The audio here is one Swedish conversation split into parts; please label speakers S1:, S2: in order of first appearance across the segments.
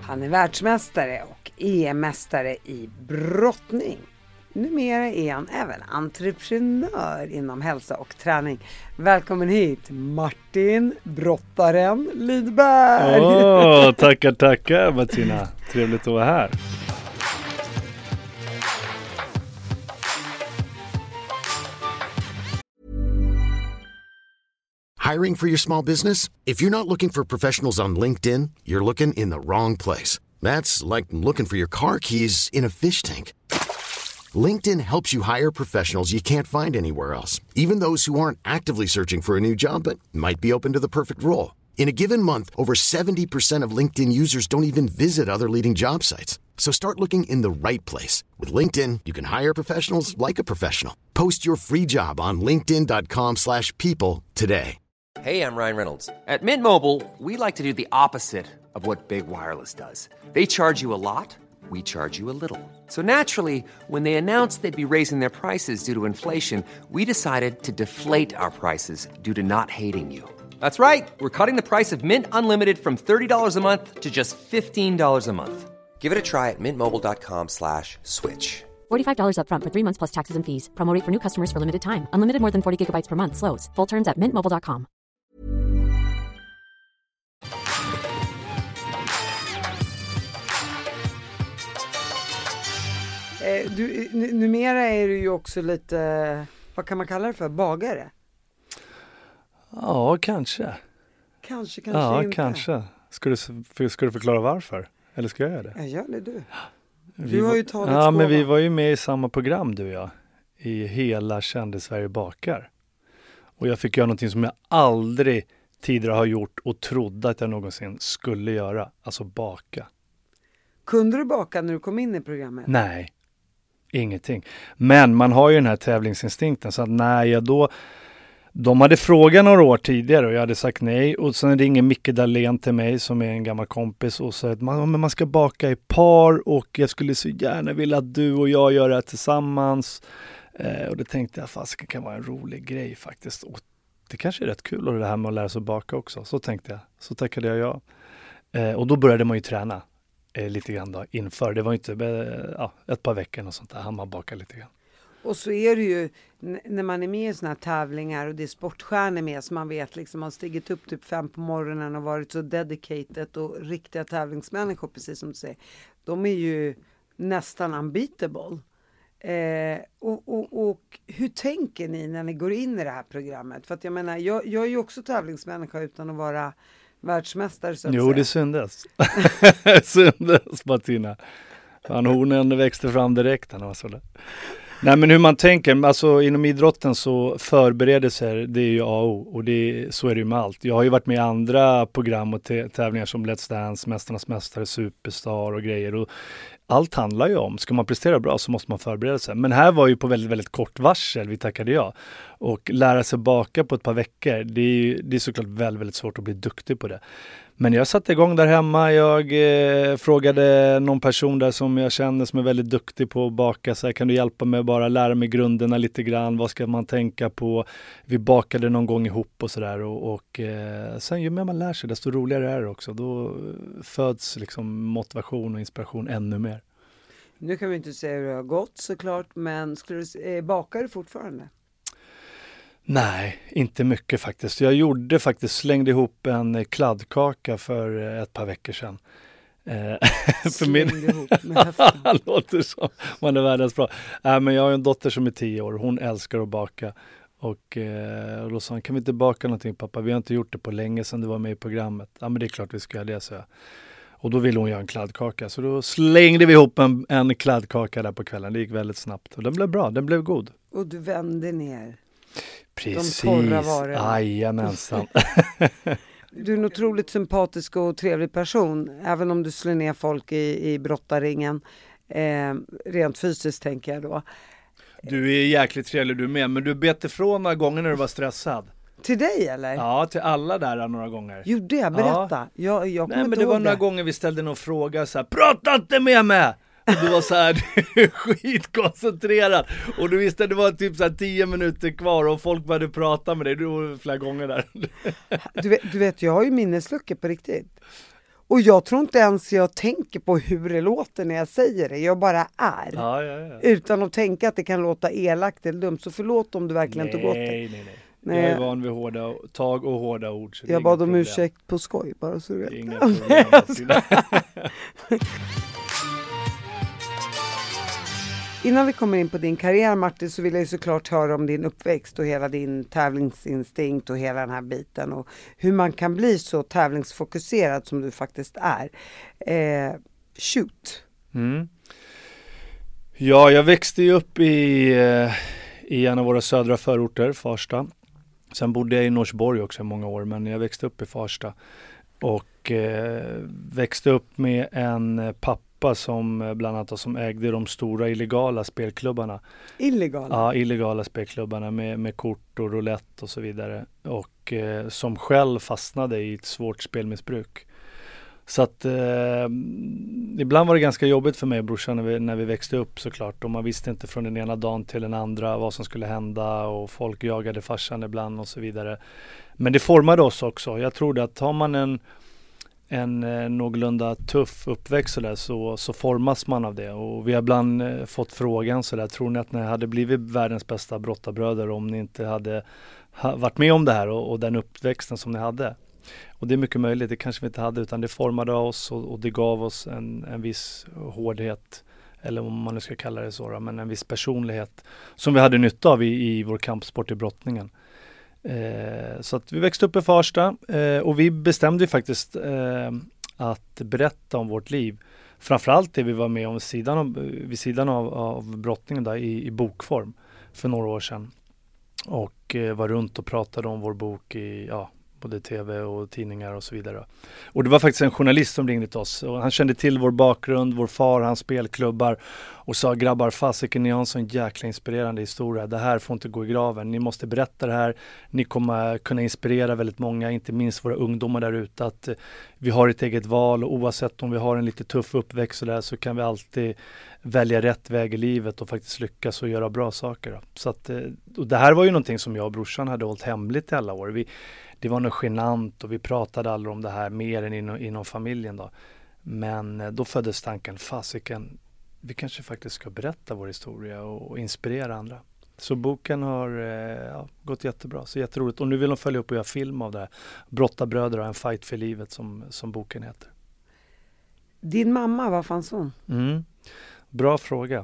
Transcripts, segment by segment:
S1: Han är världsmästare och EM-mästare i brottning. Numera är han även entreprenör inom hälsa och träning. Välkommen hit, Martin Brottaren Lidberg.
S2: Tackar Martina. Trevligt att vara här.
S3: Hiring for your small business? If you're not looking for professionals on LinkedIn, you're looking in the wrong place. That's like looking for your car keys in a fish tank. LinkedIn helps you hire professionals you can't find anywhere else, even those who aren't actively searching for a new job but might be open to the perfect role. In a given month, over 70% of LinkedIn users don't even visit other leading job sites. So start looking in the right place. With LinkedIn, you can hire professionals like a professional. Post your free job on linkedin.com/people today.
S4: Hey, I'm Ryan Reynolds. At Mint Mobile, we like to do the opposite of what Big Wireless does. They charge you a lot. We charge you a little. So naturally, when they announced they'd be raising their prices due to inflation, we decided to deflate our prices due to not hating you. That's right. We're cutting the price of Mint Unlimited from $30 a month to just $15 a month. Give it a try at mintmobile.com/switch.
S5: $45 up front for 3 months plus taxes and fees. Promo rate for new customers for limited time. Unlimited more than 40 gigabytes per month. Slows full terms at mintmobile.com.
S1: Numera är du ju också lite, vad kan man kalla det för, bagare?
S2: Ja, kanske.
S1: Kanske
S2: ja,
S1: inte.
S2: Kanske. Ska du förklara varför? Eller ska jag göra det?
S1: Ja, gör det du. Du har ju tagit
S2: Ja, men vi var ju med i samma program, du och jag. I hela Kände Sverige bakar. Och jag fick göra någonting som jag aldrig tidigare har gjort och trodde att jag någonsin skulle göra. Alltså baka.
S1: Kunde du baka när du kom in i programmet?
S2: Nej, ingenting. Men man har ju den här tävlingsinstinkten. Så att de hade frågat några år tidigare och jag hade sagt nej. Och sen ringer Micke Dahlén till mig som är en gammal kompis och säger att man ska baka i par och jag skulle så gärna vilja att du och jag gör det här tillsammans. Och då tänkte jag fast det kan vara en rolig grej faktiskt. Och det kanske är rätt kul och det här med att lära sig baka också. Så tänkte jag. Så tackade jag ja. Och då började man ju träna lite grann då inför. Det var inte ett par veckor och sånt där. Han man bakade lite grann.
S1: Och så är det ju när man är med i såna här tävlingar och det är sportstjärnor med som man vet liksom har stigit upp typ 5 på morgonen och varit så dedicated och riktiga tävlingsmänniskor precis som du säger. De är ju nästan unbeatable. Och hur tänker ni när ni går in i det här programmet? För att jag menar, jag är ju också tävlingsmänniska utan att vara världsmästare så att säga.
S2: Det syndes. Syndes Martina. Hornen växte fram direkt. Nej, men hur man tänker, alltså inom idrotten så förberedelser, det är ju A och O och så är det ju med allt. Jag har ju varit med i andra program och tävlingar som Let's Dance, Mästarnas mästare, Superstar och grejer och allt handlar ju om, ska man prestera bra så måste man förbereda sig. Men här var ju på väldigt, väldigt kort varsel, vi tackade ja. Och lära sig baka på ett par veckor, det är såklart väldigt, väldigt svårt att bli duktig på det. Men jag satte igång där hemma, jag frågade någon person där som jag känner som är väldigt duktig på att baka. Så här, kan du hjälpa mig bara lära mig grunderna lite grann, vad ska man tänka på? Vi bakade någon gång ihop och sådär. Och sen ju mer man lär sig desto roligare är det också. Då föds liksom motivation och inspiration ännu mer.
S1: Nu kan vi inte säga hur det har gått såklart, men bakar du fortfarande?
S2: Nej, inte mycket faktiskt. Jag slängde ihop en kladdkaka för ett par veckor sedan.
S1: Slängde ihop med höften.
S2: Låter som man är världens bra. Men jag har en dotter som är 10 år. Hon älskar att baka. Och då sa han, kan vi inte baka någonting pappa? Vi har inte gjort det på länge sedan du var med i programmet. Ja, men det är klart vi ska göra det, så jag. Och då ville hon göra en kladdkaka. Så då slängde vi ihop en kladdkaka där på kvällen. Det gick väldigt snabbt. Och den blev bra, den blev god.
S1: Och du vände ner.
S2: Precis,
S1: de torra varorna.
S2: Jajamensan.
S1: Du är en otroligt sympatisk och trevlig person. Även om du slår ner folk i brottaringen. Rent fysiskt tänker jag då.
S2: Du är jäkligt trevlig du med. Men du bet ifrån några gånger när du var stressad.
S1: Till dig eller?
S2: Ja, till alla där några gånger.
S1: Gjorde jag? Berätta. Ja. Jag
S2: Nej, men det var några gånger vi ställde någon fråga så här, prata inte med mig! Och du var så här skitkoncentrerad. Och du visste att det var typ så här 10 minuter kvar och folk började prata med dig. Du var flera gånger där.
S1: Du vet, jag har ju minnesluckor på riktigt. Och jag tror inte ens jag tänker på hur det låter när jag säger det. Jag bara är.
S2: Ja.
S1: Utan att tänka att det kan låta elakt eller dumt. Så förlåt om du verkligen tog åt dig.
S2: Nej. Jag är van vid hårda tag och hårda ord. Så
S1: jag bad om ursäkt på skoj bara så du vet.
S2: Inga problem.
S1: Innan vi kommer in på din karriär, Martin, så vill jag ju såklart höra om din uppväxt och hela din tävlingsinstinkt och hela den här biten och hur man kan bli så tävlingsfokuserad som du faktiskt är. Shoot!
S2: Ja, jag växte ju upp i en av våra södra förorter, Farsta. Sen bodde jag i Norsborg också i många år, men jag växte upp i Farsta. Och växte upp med en pappa som bland annat som ägde de stora illegala spelklubbarna.
S1: Illegala?
S2: Ja, illegala spelklubbarna med kort och roulette och så vidare. Och som själv fastnade i ett svårt spelmissbruk. Så att ibland var det ganska jobbigt för mig och brorsan när vi växte upp såklart. Och man visste inte från den ena dagen till den andra vad som skulle hända. Och folk jagade farsan ibland och så vidare. Men det formade oss också. Jag tror att har man en någorlunda tuff uppväxt så där, så formas man av det. Och vi har ibland fått frågan så där, tror ni att ni hade blivit världens bästa brottarbröder om ni inte hade varit med om det här och den uppväxten som ni hade? Och det är mycket möjligt, det kanske vi inte hade, utan det formade oss och det gav oss en viss hårdhet, eller om man nu ska kalla det så, men en viss personlighet som vi hade nytta av i vår kampsport i brottningen. Så att vi växte upp i Farsta och vi bestämde faktiskt att berätta om vårt liv. Framförallt det vi var med om vid sidan av brottningen där, i bokform för några år sedan. Och var runt och pratade om vår bok i både tv och tidningar och så vidare. Och det var faktiskt en journalist som ringde till oss. Och han kände till vår bakgrund, vår far, hans spelklubbar. Och sa, grabbar, fasiken, ni har en sån jäkla inspirerande historia. Det här får inte gå i graven. Ni måste berätta det här. Ni kommer kunna inspirera väldigt många, inte minst våra ungdomar där ute. Att vi har ett eget val och oavsett om vi har en lite tuff uppväxt så kan vi alltid välja rätt väg i livet och faktiskt lyckas och göra bra saker. Då. Så att, och det här var ju någonting som jag och brorsan hade hållit hemligt i alla år. Det var nog genant och vi pratade aldrig om det här mer än inom familjen då. Men då föddes tanken, fasiken, vi kanske faktiskt ska berätta vår historia och inspirera andra. Så boken har gått jättebra, så jätteroligt. Och nu vill de följa upp och göra film av det här. Brottarbröder och en fight för livet som boken heter.
S1: Din mamma, vad fanns hon?
S2: Bra fråga.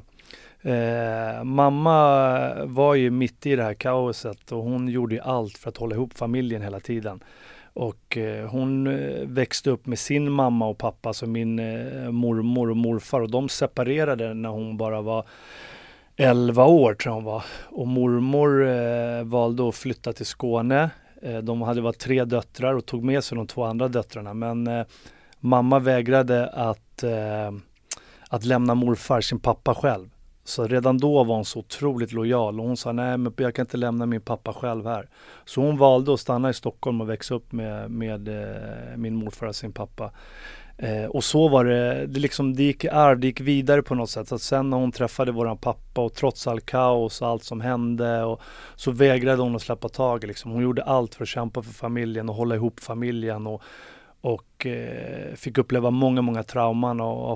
S2: Mamma var ju mitt i det här kaoset och hon gjorde ju allt för att hålla ihop familjen hela tiden. Och hon växte upp med sin mamma och pappa, alltså min mormor och morfar, och de separerade när hon bara var 11 år tror jag hon var. Och mormor valde att flytta till Skåne. De hade varit 3 döttrar och tog med sig de 2 andra döttrarna, men mamma vägrade att lämna morfar, sin pappa, själv. Så redan då var hon så otroligt lojal och hon sa, nej men jag kan inte lämna min pappa själv här. Så hon valde att stanna i Stockholm och växa upp med min morfar och sin pappa. Och så var det gick i arv, det gick vidare på något sätt. Så att sen när hon träffade våran pappa och trots all kaos och allt som hände så vägrade hon att släppa tag. Liksom. Hon gjorde allt för att kämpa för familjen och hålla ihop familjen och fick uppleva många trauman och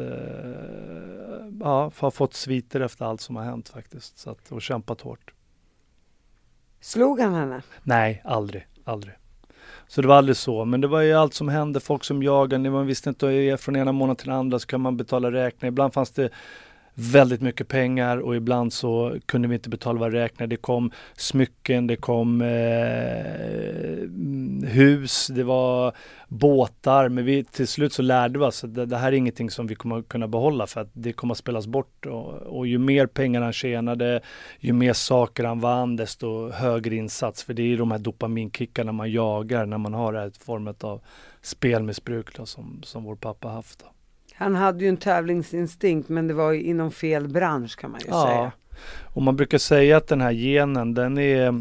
S2: har fått sviter efter allt som har hänt faktiskt. Så att, och kämpat hårt.
S1: Slog han henne?
S2: Nej, aldrig. Så det var aldrig så. Men det var ju allt som hände, folk som jagade. Man visste inte, från ena månaden till den andra så kan man betala räkningar. Ibland fanns det väldigt mycket pengar och ibland så kunde vi inte betala våra räkningar. Det kom smycken, det kom hus, det var båtar. Men till slut så lärde vi oss att det här är ingenting som vi kommer kunna behålla för att det kommer att spelas bort. Och ju mer pengar han tjänade, ju mer saker han vann, desto högre insats. För det är ju de här dopaminkickarna man jagar när man har ett format av spelmissbruk då, som vår pappa haft. Då.
S1: Han hade ju en tävlingsinstinkt, men det var ju inom fel bransch kan man ju säga.
S2: Och man brukar säga att den här genen, den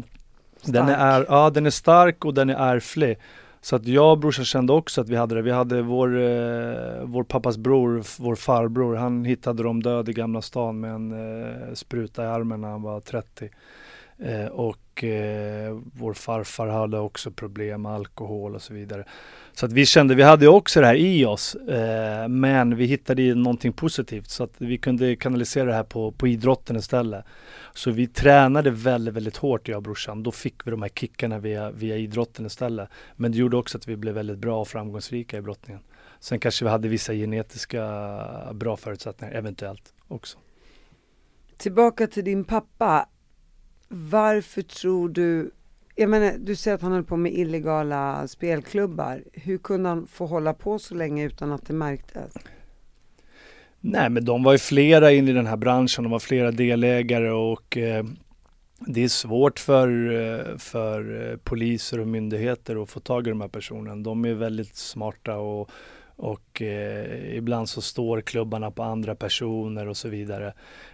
S2: är stark och den är ärftlig. Så att jag och brorsan kände också att vi hade det. Vi hade vår pappas bror, vår farbror, han hittade dem död i Gamla stan med en spruta i armen när han var 30. Vår farfar hade också problem med alkohol och så vidare. Så att vi kände, vi hade också det här i oss, men vi hittade i någonting positivt så att vi kunde kanalisera det här på idrotten istället. Så vi tränade väldigt, väldigt hårt, jag och brorsan. Då fick vi de här kickarna via idrotten istället. Men det gjorde också att vi blev väldigt bra och framgångsrika i brottningen. Sen kanske vi hade vissa genetiska bra förutsättningar, eventuellt också.
S1: Tillbaka till din pappa. Varför tror du, jag menar, du säger att han höll på med illegala spelklubbar. Hur kunde han få hålla på så länge utan att det märktes?
S2: Nej, men de var ju flera in i den här branschen. De var flera delägare och det är svårt för poliser och myndigheter att få tag i de här personerna. De är väldigt smarta och ibland så står klubbarna på andra personer och så vidare.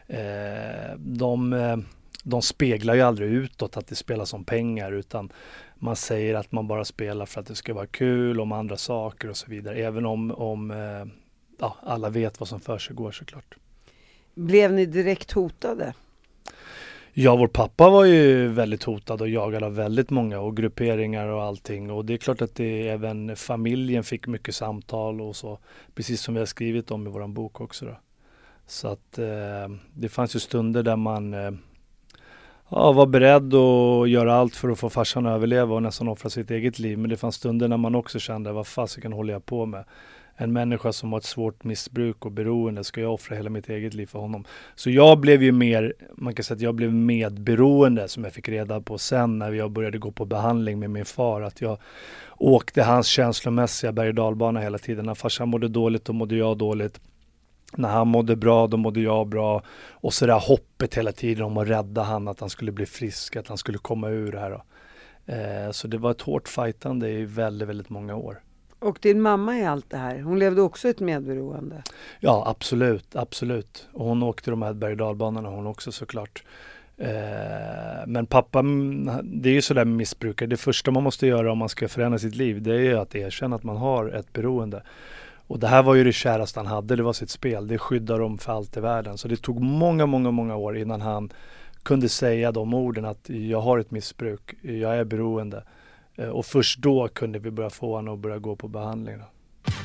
S2: De speglar ju aldrig utåt att det spelas om pengar, utan man säger att man bara spelar för att det ska vara kul, om andra saker och så vidare. Även om alla vet vad som för sig går, såklart.
S1: Blev ni direkt hotade?
S2: Ja, vår pappa var ju väldigt hotad och jagad av väldigt många och grupperingar och allting. Och det är klart att även familjen fick mycket samtal och så. Precis som vi har skrivit om i våran bok också då. Så att det fanns ju stunder där man var beredd att göra allt för att få farsan att överleva och nästan offra sitt eget liv. Men det fanns stunder när man också kände, vad fasiken håller jag på med? En människa som har ett svårt missbruk och beroende, ska jag offra hela mitt eget liv för honom? Så jag blev ju man kan säga att jag blev medberoende, som jag fick reda på sen när jag började gå på behandling med min far. Att jag åkte hans känslomässiga berg- och dalbana hela tiden. När farsan mådde dåligt, då mådde jag dåligt. När han mådde bra, då mådde jag bra. Och så där hoppet hela tiden om att rädda han, att han skulle bli frisk, att han skulle komma ur det här då. Så det var ett hårt fightande i väldigt, väldigt många år. Och
S1: din mamma i allt det här, hon levde också ett medberoende?
S2: Ja, absolut, absolut. Och hon åkte de här berg- och dalbanorna hon också, såklart. Men pappa, det är ju sådär med missbrukare. Det första man måste göra om man ska förändra sitt liv, det är ju att erkänna att man har ett beroende. Och det här var ju det käraste han hade, det var sitt spel. Det skyddar dem för allt i världen. Så det tog många år innan han kunde säga de orden, att jag har ett missbruk, jag är beroende. Och först då kunde vi börja få honom att börja gå på behandling då.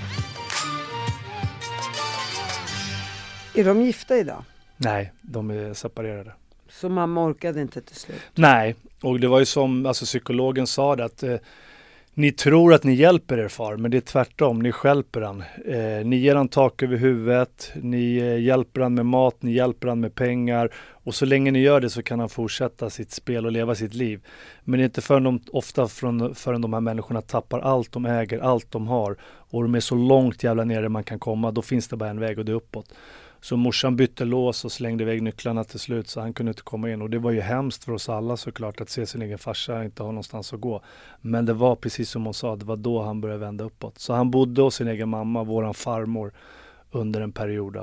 S1: Är de gifta idag?
S2: Nej, de är separerade.
S1: Så mamma orkade inte till slut?
S2: Nej, och det var ju som psykologen sa det, att ni tror att ni hjälper er far, men det är tvärtom, ni stjälper han. Ni ger han tak över huvudet, ni hjälper han med mat, ni hjälper han med pengar. Och så länge ni gör det så kan han fortsätta sitt spel och leva sitt liv. Men det är inte förrän de här människorna tappar allt de äger, allt de har. Och de är så långt jävla nere man kan komma, då finns det bara en väg och det är uppåt. Så morsan bytte lås och slängde iväg nycklarna till slut, så han kunde inte komma in. Och det var ju hemskt för oss alla såklart, att se sin egen farsa inte ha någonstans att gå. Men det var precis som hon sa, det var då han började vända uppåt. Så han bodde hos sin egen mamma, våran farmor, under en period.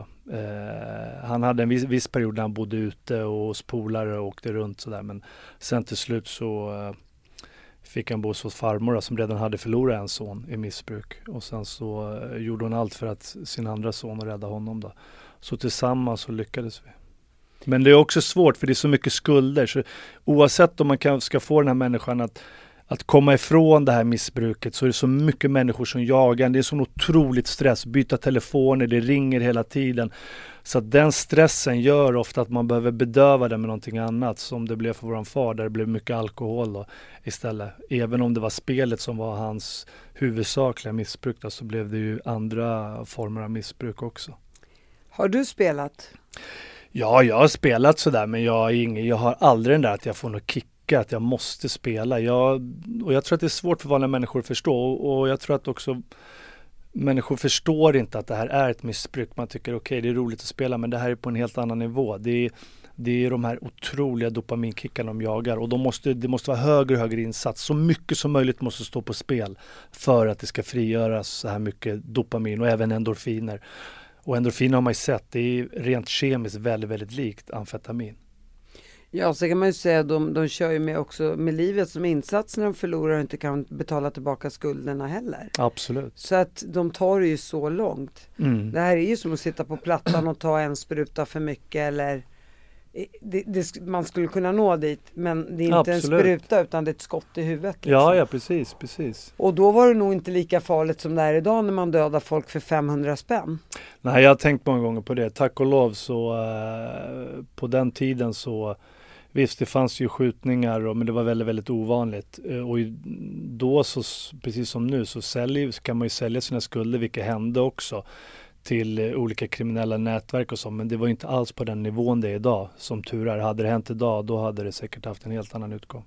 S2: Han hade en viss period där han bodde ute och hos polare och åkte runt sådär. Men sen till slut så fick han bo hos farmor som redan hade förlorat en son i missbruk. Och sen så gjorde hon allt för att sin andra son och rädda honom då. Så tillsammans så lyckades vi. Men det är också svårt för det är så mycket skulder. Så oavsett om man ska få den här människan att komma ifrån det här missbruket, så är det så mycket människor som jagar. Det är så otroligt stress. Byta telefoner, det ringer hela tiden. Så att den stressen gör ofta att man behöver bedöva det med någonting annat. Som det blev för våran far, där det blev mycket alkohol då, istället. Även om det var spelet som var hans huvudsakliga missbruk då, så blev det ju andra former av missbruk också.
S1: Har du spelat?
S2: Ja, jag har spelat sådär, men jag har aldrig den där att jag får något kicka, att jag måste spela. Och jag tror att det är svårt för vanliga människor att förstå, och jag tror att också människor förstår inte att det här är ett missbruk. Man tycker okej, det är roligt att spela, men det här är på en helt annan nivå. Det är de här otroliga dopaminkickarna de jagar, och det måste vara högre och högre insats. Så mycket som möjligt måste stå på spel för att det ska frigöras så här mycket dopamin och även endorfiner. Och endorfiner har man ju sett, det är rent kemiskt väldigt, väldigt likt amfetamin.
S1: Ja, så kan man ju säga att de kör ju med livet som insats när de förlorar och inte kan betala tillbaka skulderna heller.
S2: Absolut.
S1: Så att de tar det ju så långt. Det här är ju som att sitta på plattan och ta en spruta för mycket, eller man skulle kunna nå dit, men det är inte
S2: Absolut.
S1: en spruta utan det är ett skott i huvudet. Liksom.
S2: Ja, precis.
S1: Och då var det nog inte lika farligt som det är idag när man dödar folk för 500 spänn.
S2: Nej, jag har tänkt många gånger på det. Tack och lov så på den tiden så visst, det fanns ju skjutningar men det var väldigt, väldigt ovanligt. Och då så, precis som nu, så kan man ju sälja sina skulder, vilket hände också, till olika kriminella nätverk och så. Men det var inte alls på den nivån det är idag. Som tur är, hade det hänt idag, då hade det säkert haft en helt annan utgång.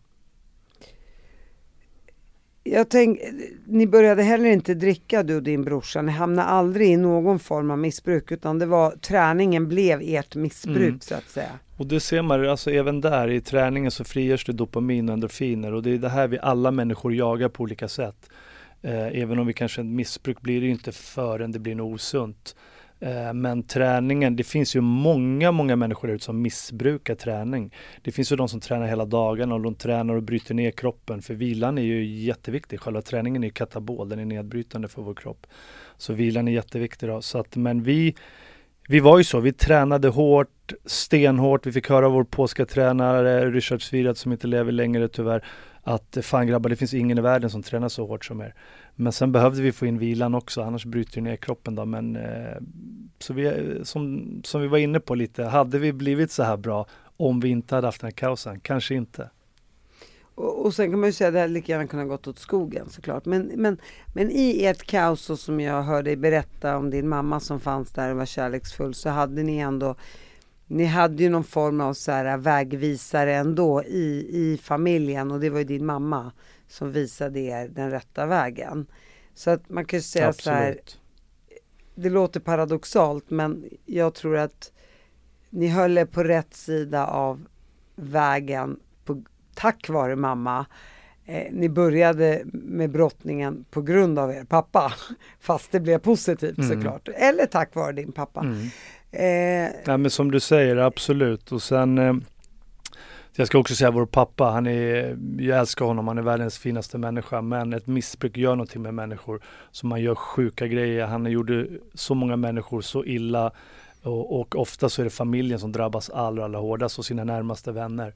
S1: Ni började heller inte dricka, du och din brorsa. Ni hamnade aldrig i någon form av missbruk, utan det var träningen blev ert missbruk så att säga. Och
S2: det ser man, alltså även där i träningen så frigörs det dopamin och endorfiner, och det är det här vi alla människor jagar på olika sätt. Även om vi kanske missbruk blir det ju inte förrän det blir något osunt. Men träningen, det finns ju många människor där ute som missbrukar träning. Det finns ju de som tränar hela dagen och de tränar och bryter ner kroppen. För vilan är ju jätteviktig. Själva träningen är ju katabol, den är nedbrytande för vår kropp. Så vilan är jätteviktig då. Så att, men vi var ju så, vi tränade hårt, stenhårt. Vi fick höra vår polska tränare Richard Svirat, som inte lever längre tyvärr, att fan grabbar, det finns ingen i världen som tränar så hårt som er. Men sen behövde vi få in vilan också, annars bryter det ner kroppen då. Men så som vi var inne på lite, hade vi blivit så här bra om vi inte hade haft den här kaosen? Kanske inte.
S1: Och sen kan man ju säga att det lika gärna kunde ha gått åt skogen såklart. Men i ert kaos, och som jag hörde dig berätta om din mamma som fanns där och var kärleksfull, så hade ni ändå, ni hade ju någon form av så här vägvisare ändå i familjen, och det var ju din mamma som visade er den rätta vägen. Så att man kan ju säga så här, det låter paradoxalt, men jag tror att ni höll er på rätt sida av vägen tack vare mamma. Ni började med brottningen på grund av er pappa, fast det blev positivt såklart. Eller tack vare din pappa.
S2: Ja, men som du säger, absolut. Och sen, jag ska också säga vår pappa, jag älskar honom, han är världens finaste människa, men ett missbruk gör någonting med människor, så man gör sjuka grejer. Han gjorde så många människor så illa, och ofta så är det familjen som drabbas allra hårdast, och sina närmaste vänner.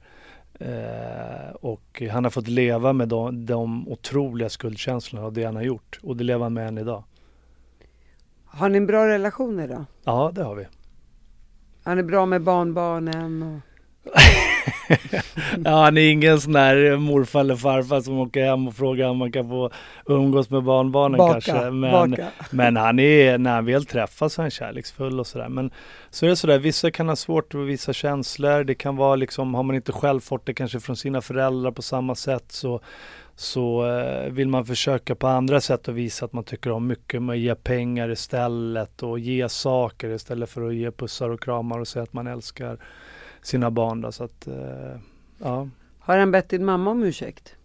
S2: Och han har fått leva med de otroliga skuldkänslorna och det han har gjort, och det lever han med än idag. Har ni en bra relation idag? Ja, det har vi. Han är bra med barnbarnen och... Ja, han är ingen sån där morfar eller farfar som åker hem och frågar om man kan få umgås med barnbarnen kanske. Men han är, när han väl träffas, så är han kärleksfull och sådär. Men så är det sådär, vissa kan ha svårt med vissa känslor. Det kan vara liksom, har man inte själv fått det kanske från sina föräldrar på samma sätt, så vill man försöka på andra sätt att visa att man tycker om mycket, med att ge pengar istället och ge saker istället för att ge pussar och kramar och säga att man älskar sina barn då, så att ja. Har han bett din mamma om ursäkt?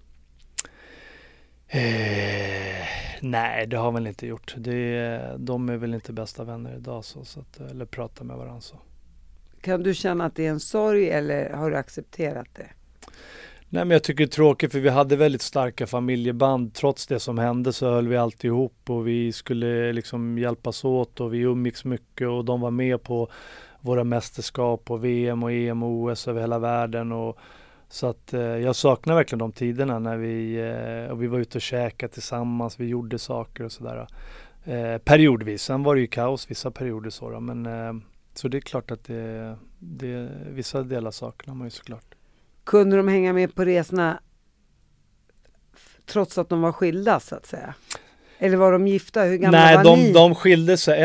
S2: Nej, det har han väl inte gjort. De är väl inte bästa vänner idag, så att, eller pratar med varandra så. Kan du känna att det är en sorg, eller har du accepterat det? Nej, men jag tycker det är tråkigt, för vi hade väldigt starka familjeband. Trots det som hände så höll vi alltid ihop, och vi skulle liksom hjälpas åt, och vi umgicks mycket, och de var med på våra mästerskap och VM och EM och OS över hela världen. Och så att jag saknar verkligen de tiderna när vi var ute och käkade tillsammans, vi gjorde saker och sådär. Periodvis, sen var det ju kaos vissa perioder så då, men så det är klart att det vissa delar saknar man ju såklart. Kunde de hänga med på resorna trots att de var skilda så att säga? Eller var de gifta? Hur gamla var ni? Nej, de skilde sig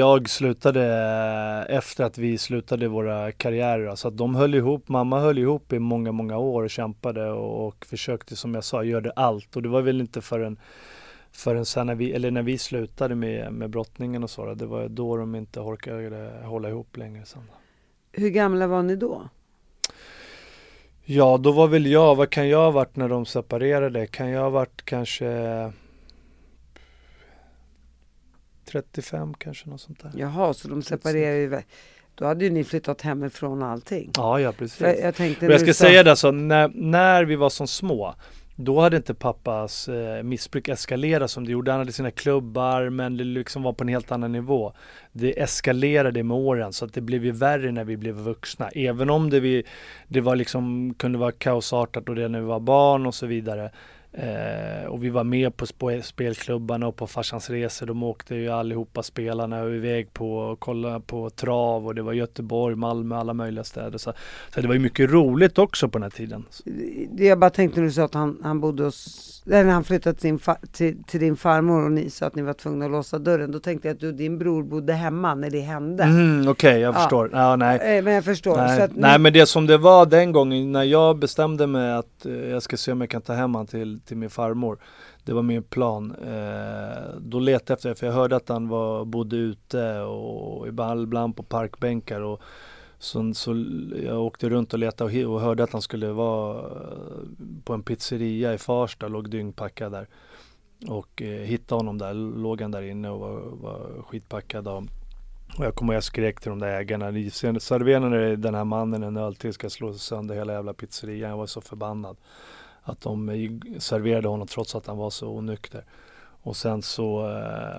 S2: efter att vi slutade våra karriärer. Så att de höll ihop, mamma höll ihop i många år och kämpade och försökte, som jag sa, göra allt. Och det var väl inte förrän sen när vi slutade med brottningen och så. Det var då de inte orkade hålla ihop längre sen. Hur gamla var ni då? Ja, då var väl vad kan jag ha varit när de separerade? Kan jag ha varit kanske 35 kanske, något sånt där. Jaha, så de separerade ju. Då hade ju ni flyttat hemifrån allting. Ja, precis. Jag tänkte, jag ska säga det så, när vi var som små, Då hade inte pappas missbruk eskalerat som det gjorde. Han hade sina klubbar, men det liksom var på en helt annan nivå. Det eskalerade med åren, så att det blev ju värre när vi blev vuxna. Även om det var liksom, kunde vara kaosartat och det när vi var barn och så vidare. Och vi var med på spelklubbarna och på farsans resor. De åkte ju allihopa spelarna iväg på kolla på trav, och det var Göteborg, Malmö, alla möjliga städer. Så det var ju mycket roligt också på den här tiden.
S1: Det jag bara tänkte när du sa att han bodde när han flyttade till din farmor och ni sa att ni var tvungna att låsa dörren, då tänkte jag att du och din bror bodde hemma när det hände.
S2: Okej, jag förstår. Ja, nej.
S1: Men jag förstår.
S2: Nej,
S1: så att
S2: nej, men det som det var den gången när jag bestämde mig att jag ska se om jag kan ta hem han till min farmor. Det var min plan. Då letade efter, för jag hörde att han bodde ute och ibland på parkbänkar, och så jag åkte runt och letade och hörde att han skulle vara på en pizzeria i Farsta, låg dyngpackad där. Och hittade honom där, låg han där inne och var skitpackad. Och jag kommer och jag skrek till de där ägarna: serverade den här mannen en öl till, ska slå sönder hela jävla pizzerian. Jag var så förbannad att de serverade honom trots att han var så onykter. Och sen så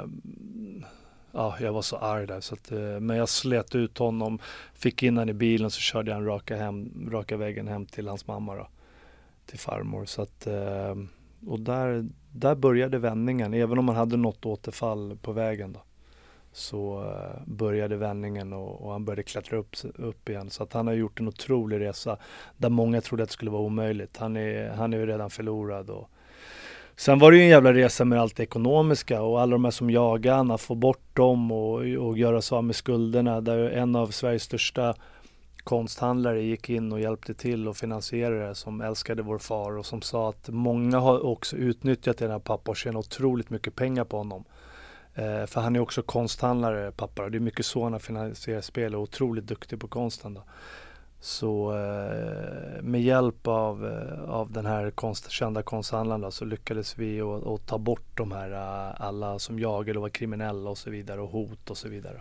S2: jag var så arg där, så att, men jag slet ut honom, fick in han i bilen, så körde jag raka vägen hem till hans mamma då, till farmor. Så att, och där började vändningen, även om man hade något återfall på vägen då. Så började vändningen och han började klättra upp igen. Så att han har gjort en otrolig resa där många trodde att det skulle vara omöjligt. Han är ju redan förlorad. Och sen var det ju en jävla resa med allt det ekonomiska och alla de här som jagar han, att få bort dem och göra så med skulderna. Där en av Sveriges största konsthandlare gick in och hjälpte till och finansierade det, som älskade vår far och som sa att många har också utnyttjat den här pappa och tjänat otroligt mycket pengar på honom. För han är också konsthandlare, pappa, och det är mycket så han har finansierat spel och otroligt duktig på konsten då. Så med hjälp av den här kända konsthandlaren så lyckades vi att ta bort de här alla som jagade och var kriminella och så vidare, och hot och så vidare.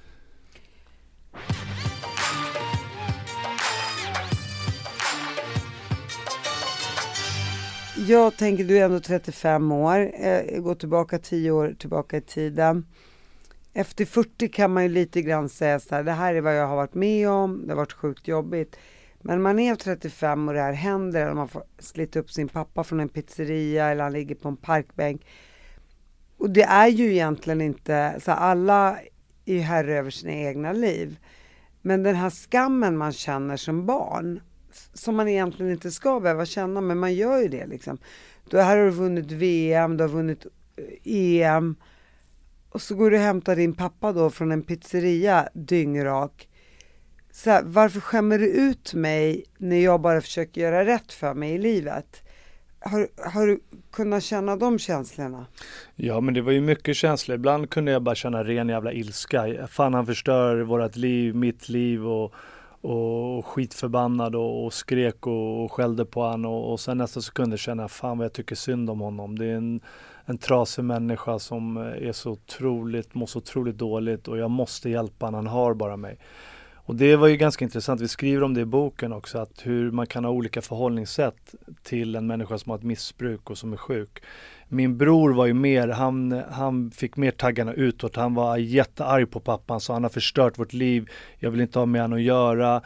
S1: Jag tänker, du är ändå 35 år, går tillbaka 10 år tillbaka i tiden. Efter 40 kan man ju lite grann säga så här: det här är vad jag har varit med om, det har varit sjukt jobbigt. Men man är 35 och det här händer, eller man får slita upp sin pappa från en pizzeria, eller han ligger på en parkbänk. Och det är ju egentligen inte, så alla är ju herre över sina egna liv. Men den här skammen man känner som barn, som man egentligen inte ska behöva känna, men man gör ju det liksom. Då här har du vunnit VM, du har vunnit EM, och så går du och hämtar din pappa då från en pizzeria dyngrak. Så här, varför skämmer du ut mig när jag bara försöker göra rätt för mig i livet? Har du kunnat känna de känslorna? Ja,
S2: men det var ju mycket känslor. Ibland kunde jag bara känna ren jävla ilska. Fan, han förstör vårat liv, mitt liv, och skitförbannad och skrek och skällde på han, och sen nästa sekund känna fan vad jag tycker synd om honom. Det är en trasig människa som är så mår så otroligt dåligt, och jag måste hjälpa han har bara mig. Och det var ju ganska intressant, vi skriver om det i boken också, att hur man kan ha olika förhållningssätt till en människa som har ett missbruk och som är sjuk. Min bror var ju mer, han fick mer taggarna utåt, han var jättearg på pappan, så han har förstört vårt liv, jag vill inte ha med han att göra.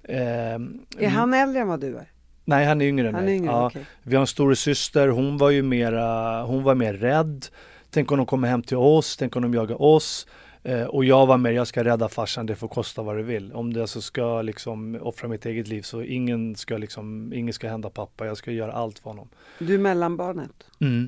S1: Är han äldre än vad du är?
S2: Nej, han är yngre än mig. Ja.
S1: Okay.
S2: Vi har en stor syster, hon var mer rädd. Tänk om de kommer hem till oss, tänk om de jagar oss. Och jag ska rädda farsan, det får kosta vad det vill. Om det så ska liksom offra mitt eget liv, så ingen ska hända pappa, jag ska göra allt för honom. Du är
S1: mellanbarnet?
S2: Mm.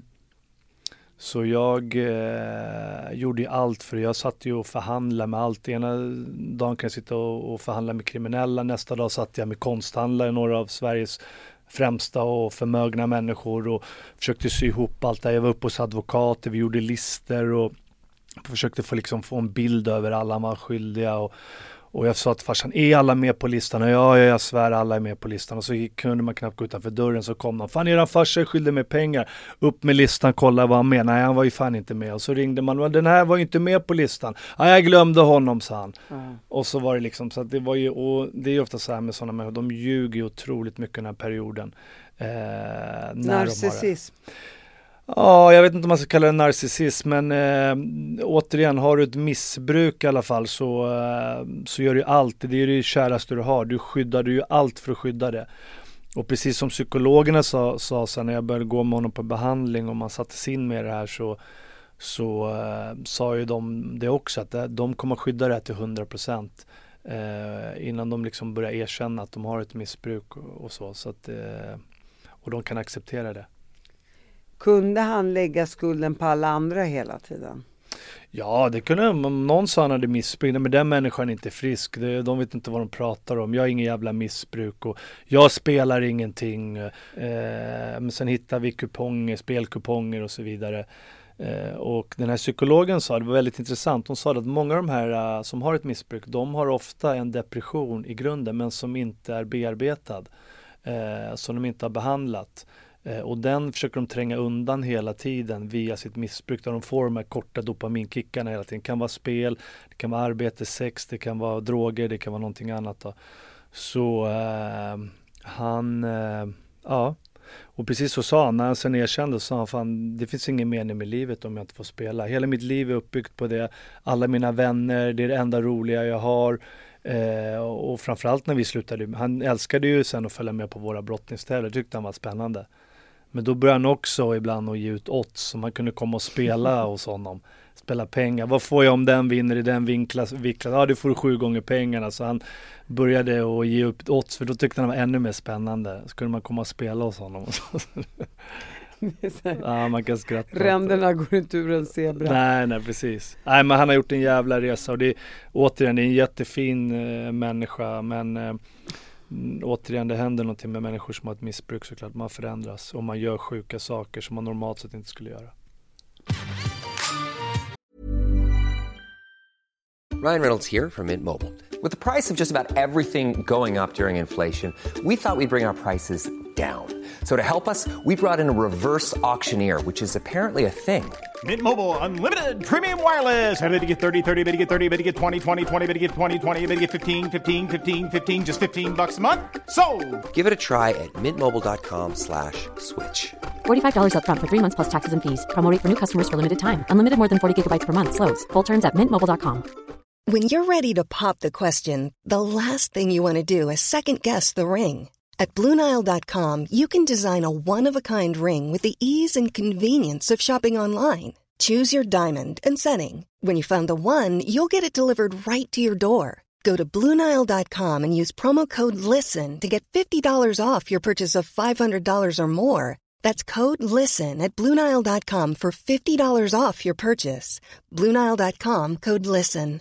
S2: Så jag gjorde ju allt, för jag satt ju och förhandlade med allt. Ena dagen kan jag sitta och förhandla med kriminella, nästa dag satt jag med konsthandlare, några av Sveriges främsta och förmögna människor, och försökte sy ihop allt där. Jag var uppe hos advokater, vi gjorde lister och försökte få en bild över alla man var skyldiga, och jag sa till farsan, är alla med på listan? Och jag svär alla är med på listan. Och så kunde man knappt gå utanför dörren, så kom de, fan eran farsa skyldig med pengar, upp med listan, kolla vad han med. Nej, han var ju fan inte med. Och så ringde man, den här var ju inte med på listan. Ja, jag glömde honom, sa han. Och så var det liksom, så att det var ju, och det är ju ofta så här med sådana människor, de ljuger ju otroligt mycket den här perioden.
S1: Narcissism.
S2: Ja, jag vet inte om man ska kalla det narcissism, men återigen, har du ett missbruk i alla fall så gör du allt. Det är det käraste du har. Du skyddar ju allt för att skydda det. Och precis som psykologerna sa sen när jag började gå med honom på behandling och man satte sig in med det här så sa ju de det också, att de kommer skydda det här till 100% innan de liksom börjar erkänna att de har ett missbruk och så att, och de kan acceptera det.
S1: Kunde han lägga skulden på alla andra hela tiden?
S2: Ja, det kunde, om någon sa han hade missbruk, men den människan är inte frisk. De vet inte vad de pratar om. Jag har ingen jävla missbruk och jag spelar ingenting. Men sen hittar vi spelkuponger och så vidare. Och den här psykologen sa, det var väldigt intressant, hon sa att många av de här som har ett missbruk, de har ofta en depression i grunden men som inte är bearbetad. Som de inte har behandlat. Och den försöker de tränga undan hela tiden via sitt missbruk där de får de här korta dopaminkickarna hela tiden. Det kan vara spel, det kan vara arbete, sex, det kan vara droger, det kan vara någonting annat då. Så och precis så sa han, när han sen erkände så sa han, fan, det finns ingen mening med livet om jag inte får spela. Hela mitt liv är uppbyggt på det, alla mina vänner, det är det enda roliga jag har. Och framförallt när vi slutade, han älskade ju sen att följa med på våra brottningstävlingar, tyckte han var spännande. Men då började han också ibland att ge ut odds som man kunde komma och spela hos honom. Spela pengar. Vad får jag om den vinner i den vinklass? Ja, du får 7 gånger pengarna. Så han började att ge upp odds för då tyckte han det var ännu mer spännande. Så kunde man komma och spela hos honom. Ja, man kan skratta.
S1: Ränderna går inte ur en zebra.
S2: Nej, precis. Nej, men han har gjort en jävla resa och det är en jättefin människa, men återigen, det händer någonting med människor som har ett missbruk såklart. Man förändras och man gör sjuka saker som man normalt sett inte skulle göra.
S4: Ryan Reynolds here from Mint Mobile. With the price of just about everything going up during inflation, we thought we'd bring our prices down. So to help us, we brought in a reverse auctioneer, which is apparently a thing.
S6: Mint Mobile Unlimited Premium Wireless. How to get 30, 30, bit to get 30, bit to get 20, 20, 20, bit to get 20, 20, bit to get 15, 15, 15, 15, just $15 a month? Sold!
S4: Give it a try at mintmobile.com/switch.
S5: $45 up front for 3 months plus taxes and fees. Promo rate for new customers for limited time. Unlimited more than 40 gigabytes per month. Slows full terms at mintmobile.com.
S7: When you're ready to pop the question, the last thing you want to do is second-guess the ring. At BlueNile.com, you can design a one-of-a-kind ring with the ease and convenience of shopping online. Choose your diamond and setting. When you find the one, you'll get it delivered right to your door. Go to BlueNile.com and use promo code LISTEN to get $50 off your purchase of $500 or more. That's code LISTEN at BlueNile.com for $50 off your purchase. BlueNile.com, code LISTEN.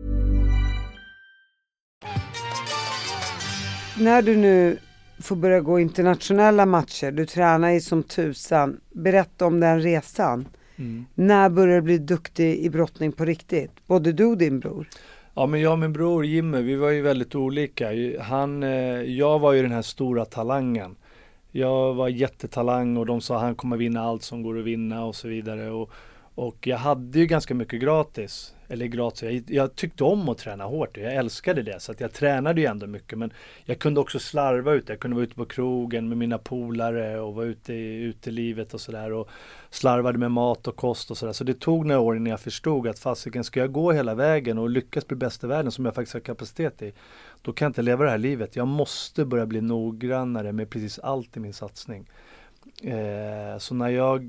S1: När du nu får börja gå internationella matcher, du tränar ju som tusan. Berätta om den resan. När började du bli duktig i brottning på riktigt? Både du och din bror.
S2: Ja, men jag och min bror Jimmy, vi var ju väldigt olika. Jag var ju den här stora talangen. Jag var jättetalang och de sa han kommer vinna allt som går att vinna och så vidare. Och jag hade ju ganska mycket gratis. Jag tyckte om att träna hårt och jag älskade det. Så att jag tränade ju ändå mycket. Men jag kunde också slarva ute. Jag kunde vara ute på krogen med mina polare och vara ute i utelivet och sådär. Och slarvade med mat och kost och sådär. Så det tog några år innan jag förstod att fasiken, ska jag gå hela vägen och lyckas bli bäst i världen som jag faktiskt har kapacitet i. Då kan jag inte leva det här livet. Jag måste börja bli noggrannare med precis allt i min satsning. Så när jag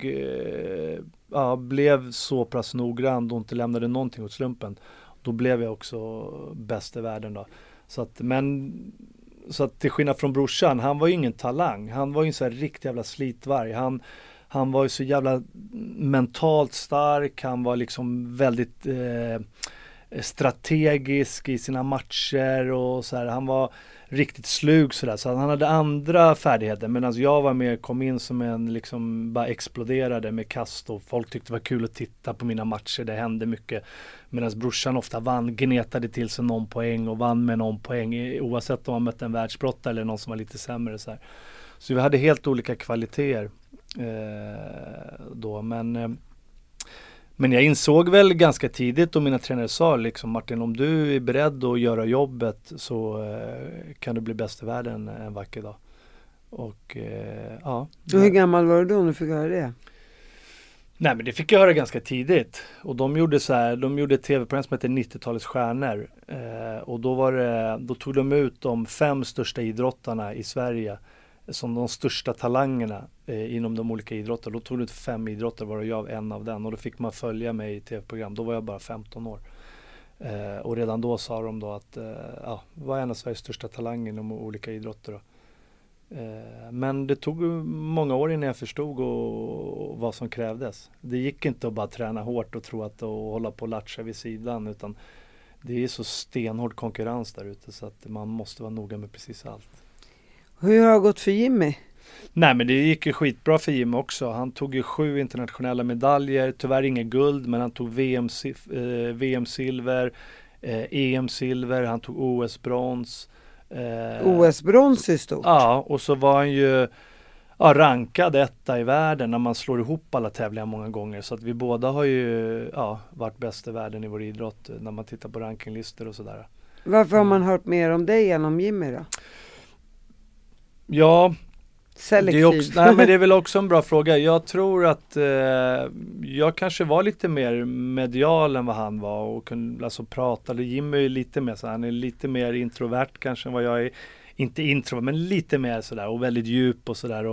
S2: blev så pass noggrann och inte lämnade någonting åt slumpen, då blev jag också bäst i världen då. Så att till skillnad från brorsan, han var ju ingen talang. Han var ju en så här riktigt jävla slitvarg. Han var ju så jävla mentalt stark. Han var liksom väldigt strategisk i sina matcher och så här. Han var riktigt slug sådär, så han hade andra färdigheter, medan jag var med, kom in som en liksom bara exploderade med kast och folk tyckte det var kul att titta på mina matcher, det hände mycket, medan brorsan ofta gnetade till sig någon poäng och vann med någon poäng oavsett om han mötte en världsbrottare eller någon som var lite sämre så här. Så vi hade helt olika kvaliteter då, men jag insåg väl ganska tidigt och mina tränare sa liksom, Martin, om du är beredd att göra jobbet så kan du bli bäst i världen en vacker dag. Och ja.
S1: Och hur gammal var du då när du fick höra det?
S2: Nej, men det fick jag höra ganska tidigt. Och de gjorde ett tv-program som heter 90-talets stjärnor. Och då tog de ut de 5 största idrottarna i Sverige som de största talangerna inom de olika idrotterna. Då tog de ut 5 idrotter, var jag en av den. Och då fick man följa mig i tv-program. Då var jag bara 15 år. Och redan då sa de då att var en av Sveriges största talanger inom olika idrotter då. Men det tog många år innan jag förstod vad som krävdes. Det gick inte att bara träna hårt och tro att och hålla på och latcha vid sidan, utan det är så stenhård konkurrens där ute så att man måste vara noga med precis allt.
S1: Hur har det gått för Jimmy?
S2: Nej, men det gick ju skitbra för Jimmy också. Han tog ju 7 internationella medaljer, tyvärr inga guld, men han tog VM-silver, EM-silver, han tog OS-brons.
S1: OS-brons är stort.
S2: Ja, och så var han ju rankad etta i världen när man slår ihop alla tävlingar många gånger. Så att vi båda har ju varit bäst i världen i vår idrott när man tittar på rankinglistor och sådär.
S1: Varför har man hört mer om dig än om Jimmy då?
S2: Ja,
S1: selektivt.
S2: Nej, men det är väl också en bra fråga. Jag tror att jag kanske var lite mer medial än vad han var och kunde pratade. Jimmy är lite mer så, han är lite mer introvert kanske än vad jag är. Inte introvert, men lite mer sådär och väldigt djup och sådär.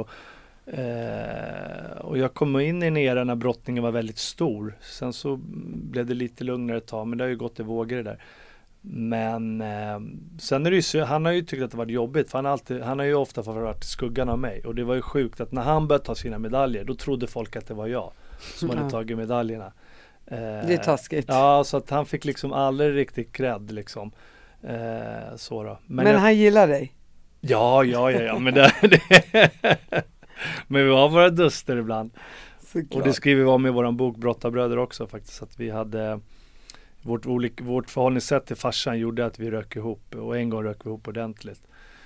S2: Och jag kom in i en era när brottningen var väldigt stor. Sen så blev det lite lugnare ett tag, men det har ju gått i vågor det där. Men sen är det ju så, han har ju tyckt att det var jobbigt för han har ju ofta fått varit skuggan av mig, och det var ju sjukt att när han började ta sina medaljer då trodde folk att det var jag som hade tagit medaljerna.
S1: Det är taskigt.
S2: Ja, så att han fick liksom aldrig riktigt cred liksom. Så då.
S1: Men han gillar dig?
S2: Ja, men men vi har våra duster ibland. Såklart. Och det skriver vi om i våran bok Brottarbröder också faktiskt, att vi hade vårt förhållningssätt till farsan gjorde att vi rök ihop, och en gång rök vi ihop ordentligt.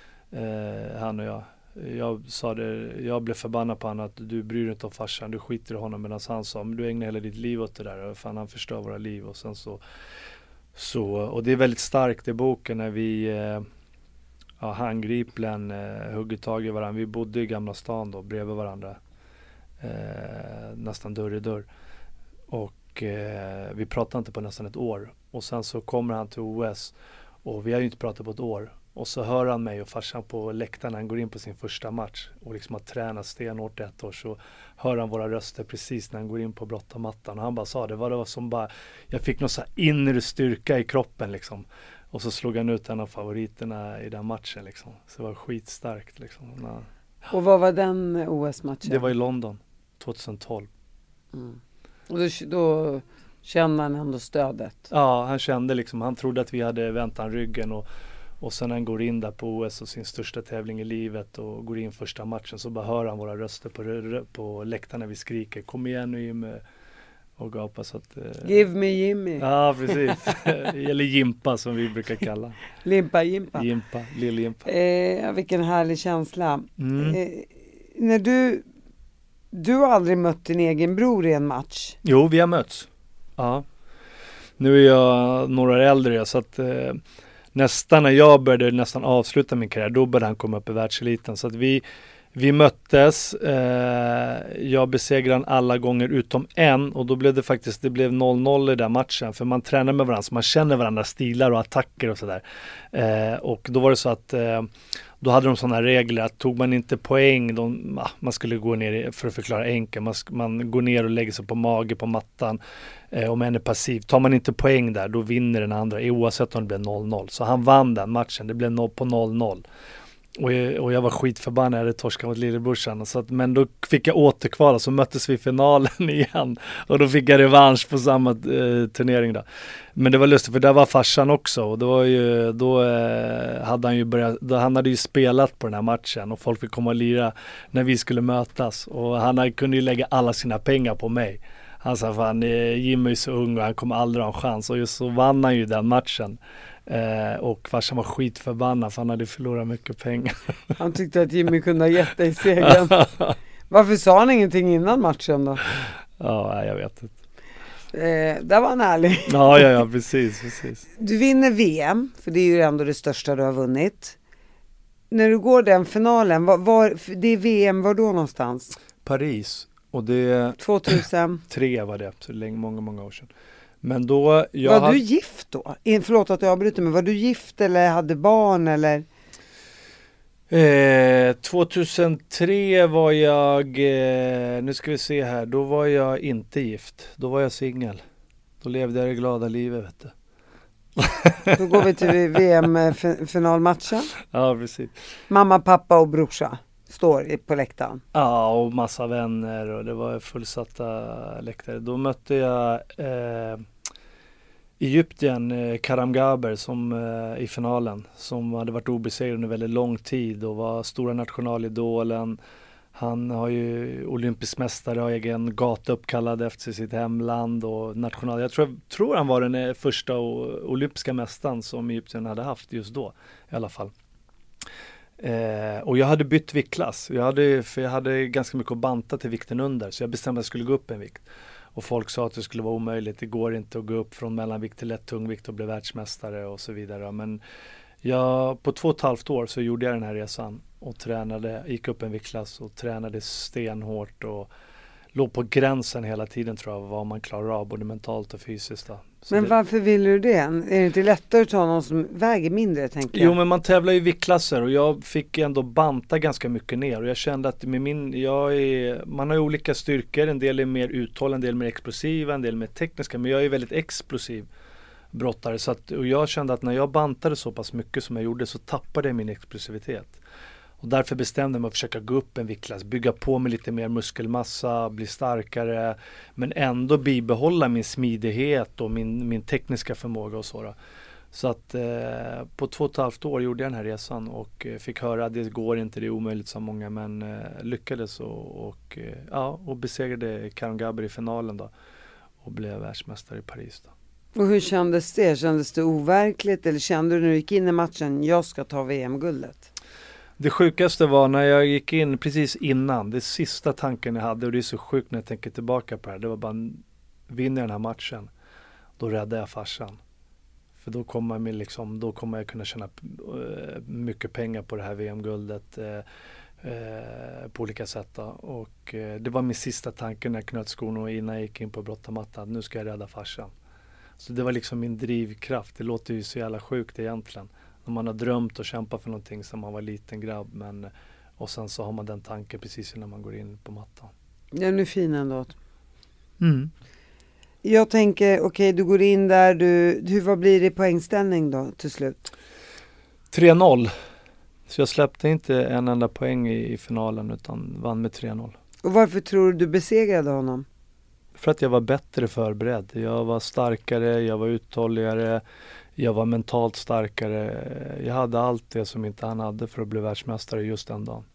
S2: Han och jag sa det, jag blev förbannad på honom att du bryr dig inte om farsan, du skiter i honom, medan han sa men du ägnar hela ditt liv åt det där, fan han förstör våra liv. Och sen så och det är väldigt starkt i boken när vi handgripligen hugger tag i varandra. Vi bodde i Gamla stan då bredvid varandra, nästan dörr i dörr, och vi pratade inte på nästan ett år, och sen så kommer han till OS och vi har ju inte pratat på ett år, och så hör han mig och farsan på läktaren när han går in på sin första match och liksom har tränat stenhårt 1 år, så hör han våra röster precis när han går in på brottarmattan, och han bara sa det var som bara, jag fick någon så här inre styrka i kroppen liksom, och så slog han ut en av favoriterna i den matchen liksom, så det var skitstarkt liksom.
S1: Och vad var den OS-matchen?
S2: Det var i London 2012.
S1: Och då kände han ändå stödet? Ja,
S2: han kände liksom, han trodde att vi hade vänt han ryggen, och sen han går in där på OS och sin största tävling i livet och går in första matchen, så bara hör han våra röster på läktaren när vi skriker kom igen nu Jimmy, och gapar så att
S1: Give me Jimmy.
S2: Ja, precis. Eller Jimpa som vi brukar kalla.
S1: Jimpa.
S2: Lill-Jimpa.
S1: Vilken härlig känsla. När du har aldrig mött din egen bror i en match?
S2: Jo, vi har mötts. Ja. Nu är jag några äldre, så att nästan när jag började nästan avsluta min karriär, då började han komma upp i världseliten. Så att vi möttes, jag besegrade han alla gånger utom en, och då blev det 0-0 i den matchen, för man tränar med varandra så man känner varandras stilar och attacker och sådär. Och då var det så att då hade de sådana regler att tog man inte poäng, man skulle gå ner, för att förklara enkelt, man går ner och lägger sig på mage på mattan om en är passiv. Tar man inte poäng där, då vinner den andra, oavsett om det blev 0-0. Så han vann den matchen, det blev på 0-0. Och jag var skitförbannad, jag hade torskat mot lillebrorsan, men då fick jag återkvala, så möttes vi i finalen igen, och då fick jag revansch på samma turnering då. Men det var lustigt, för där var farsan också, och då hade han ju spelat på den här matchen, och folk fick komma och lira när vi skulle mötas, och han kunde ju lägga alla sina pengar på mig. Han sa fan, Jimmy är så ung och han kommer aldrig ha en chans, och just så vann han ju den matchen. Och farsan var skitförbannad för han hade förlorat mycket pengar.
S1: Han tyckte att Jimmy kunde ha gett dig segern. Varför sa han ingenting innan matchen då?
S2: Ja, jag vet inte.
S1: Där var han ärlig.
S2: Ja, precis.
S1: Du vinner VM, för det är ju ändå det största du har vunnit. När du går den finalen, det är VM, var då någonstans?
S2: Paris. Och det
S1: 2003
S2: var det, så länge, många år sedan. Men då...
S1: Var du gift då? Förlåt att jag avbryter, men var du gift eller hade barn eller?
S2: 2003 var jag, nu ska vi se här, då var jag inte gift. Då var jag singel. Då levde jag det glada livet, vet du.
S1: Då går vi till VM-finalmatchen.
S2: Ja, precis.
S1: Mamma, pappa och brorsa står på läktaren.
S2: Ja, och massa vänner och det var fullsatta läktare. Då mötte jag Egypten, Karam Gaber som i finalen, som hade varit obesegrad under väldigt lång tid och var stora nationalidolen. Han har ju olympisk mästare och egen gata uppkallad efter sitt hemland och national. Jag tror han var den första olympiska mästaren som Egypten hade haft just då i alla fall. Och jag hade bytt viktklass. Jag hade ganska mycket att banta till vikten under, så jag bestämde att jag skulle gå upp en vikt. Och folk sa att det skulle vara omöjligt. Det går inte att gå upp från mellanvikt till lätt tungvikt och bli världsmästare och så vidare. Men på 2,5 år så gjorde jag den här resan och gick upp en viktklass och tränade stenhårt och låg på gränsen hela tiden, tror jag, vad man klarar av både mentalt och fysiskt. Då.
S1: Men varför vill du det? Är det inte lättare att ta någon som väger mindre, tänker jag?
S2: Jo, men man tävlar i viktklasser och jag fick ändå banta ganska mycket ner och jag kände att man har ju olika styrkor, en del är mer uthållig, en del mer explosiva, en del mer tekniska, men jag är väldigt explosiv brottare, och jag kände att när jag bantade så pass mycket som jag gjorde så tappade jag min explosivitet. Och därför bestämde jag mig att försöka gå upp en viktklass, bygga på med lite mer muskelmassa, bli starkare, men ändå bibehålla min smidighet och min tekniska förmåga och så då. Så att på 2,5 år gjorde jag den här resan och fick höra att det går inte, det är omöjligt så många, men lyckades och besegrade Karam Gaber i finalen då och blev världsmästare i Paris då.
S1: Och hur kändes det? Kändes det overkligt eller kände du när du gick in i matchen, jag ska ta VM-guldet?
S2: Det sjukaste var när jag gick in precis innan, det sista tanken jag hade, och det är så sjukt när jag tänker tillbaka på det här, det var bara, vinner den här matchen, då räddar jag farsan. För då kommer jag kunna tjäna mycket pengar på det här VM-guldet på olika sätt då. Och det var min sista tanke när jag knöt skorna och innan jag gick in på brottarmattan, nu ska jag rädda farsan. Så det var liksom min drivkraft, det låter ju så jävla sjukt egentligen. När man har drömt och kämpat för någonting som man var liten grabb, och sen så har man den tanken precis innan man går in på mattan.
S1: Den är fin ändå.
S2: Mm.
S1: Jag tänker, okej, du går in där, vad blir det poängställning då till slut?
S2: 3-0. Så jag släppte inte en enda poäng i finalen utan vann med 3-0.
S1: Och varför tror du besegrade honom?
S2: För att jag var bättre förberedd. Jag var starkare, jag var uthålligare, jag var mentalt starkare. Jag hade allt det som inte han hade för att bli världsmästare just den dagen.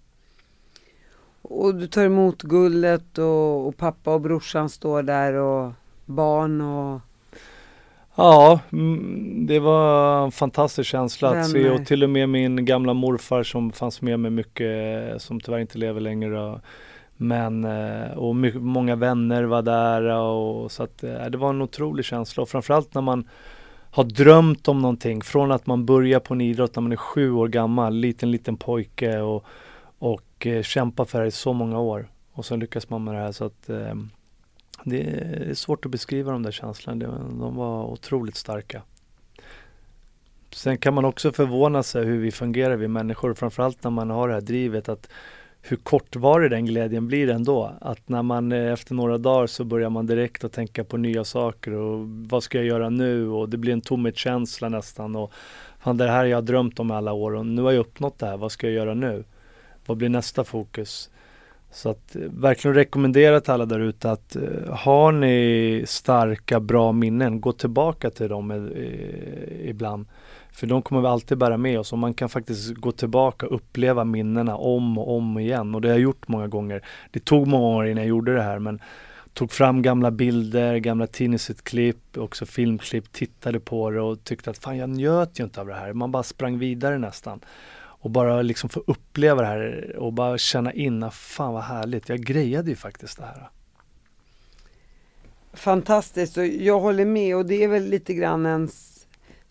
S1: Och du tar emot guldet och pappa och brorsan står där och barn och...
S2: Ja, det var en fantastisk känsla att se, och till och med min gamla morfar som fanns med mig mycket, som tyvärr inte lever längre. Men, och många vänner var där, och så att det var en otrolig känsla, och framförallt när man har drömt om någonting från att man börjar på en idrott när man är 7 år gammal, liten pojke och kämpar för det i så många år, och så lyckas man med det här, så att det är svårt att beskriva de där känslorna, de var otroligt starka. Sen kan man också förvåna sig hur vi fungerar, vi människor, framförallt när man har det här drivet, att hur kortvarig den glädjen blir ändå. Att när man efter några dagar så börjar man direkt att tänka på nya saker och vad ska jag göra nu, och det blir en tomhetskänsla nästan, och fan, det här jag har drömt om alla år och nu har jag uppnått det här, vad ska jag göra nu? Vad blir nästa fokus? Så att verkligen rekommendera till alla där ute att har ni starka, bra minnen, gå tillbaka till dem ibland. För de kommer vi alltid bära med oss, och man kan faktiskt gå tillbaka och uppleva minnena om och om igen. Och det har jag gjort många gånger. Det tog många år innan jag gjorde det här, men tog fram gamla bilder, gamla tidningsutklipp, också filmklipp, tittade på det och tyckte att fan, jag njöt ju inte av det här. Man bara sprang vidare nästan. Och bara liksom få uppleva det här och bara känna in att fan vad härligt, jag grejade ju faktiskt det här.
S1: Fantastiskt, och jag håller med, och det är väl lite grann ens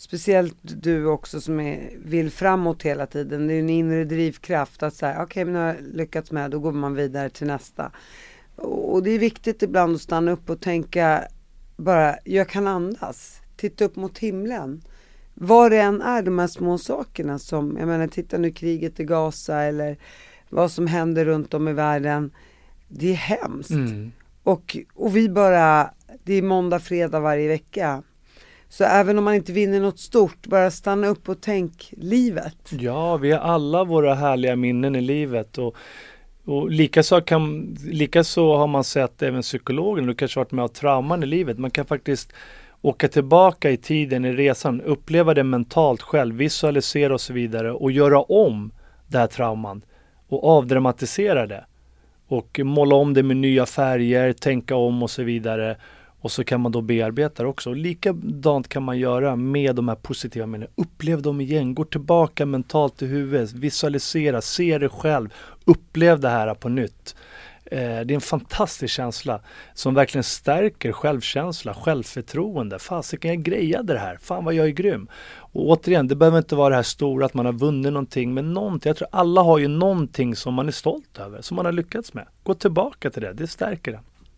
S1: speciellt du också som vill framåt hela tiden. Det är en inre drivkraft att säga, okej, men har jag lyckats med, då går man vidare till nästa. Och det är viktigt ibland att stanna upp och tänka bara, jag kan andas. Titta upp mot himlen. Vad det än är de här små sakerna som, jag menar, titta nu kriget i Gaza eller vad som händer runt om i världen. Det är hemskt. Och vi bara, det är måndag, fredag varje vecka. Så även om man inte vinner något stort, bara stanna upp och tänk livet.
S2: Ja, vi har alla våra härliga minnen i livet och likaså har man sett även psykologen, du kanske varit med av trauman i livet. Man kan faktiskt åka tillbaka i tiden i resan, uppleva det mentalt själv, visualisera och så vidare och göra om det här trauman och avdramatisera det. Och måla om det med nya färger, tänka om och så vidare. Och så kan man då bearbeta det också. Och likadant kan man göra med de här positiva minnen. Upplev dem igen, gå tillbaka mentalt i huvudet, visualisera, se det själv, upplev det här på nytt. Det är en fantastisk känsla som verkligen stärker självkänsla, självförtroende. Fasiken, jag grejade det här. Fan vad jag är grym. Och återigen, det behöver inte vara det här stora att man har vunnit någonting, men någonting. Jag tror alla har ju någonting som man är stolt över, som man har lyckats med. Gå tillbaka till det stärker det.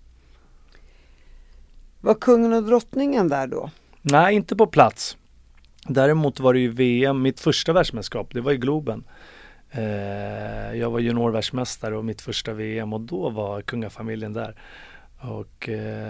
S1: Var kungen och drottningen där då?
S2: Nej, inte på plats. Däremot var det ju VM, mitt första världsmästerskap, det var i Globen. Jag var juniorvärldsmästare och mitt första VM och då var kungafamiljen där. Och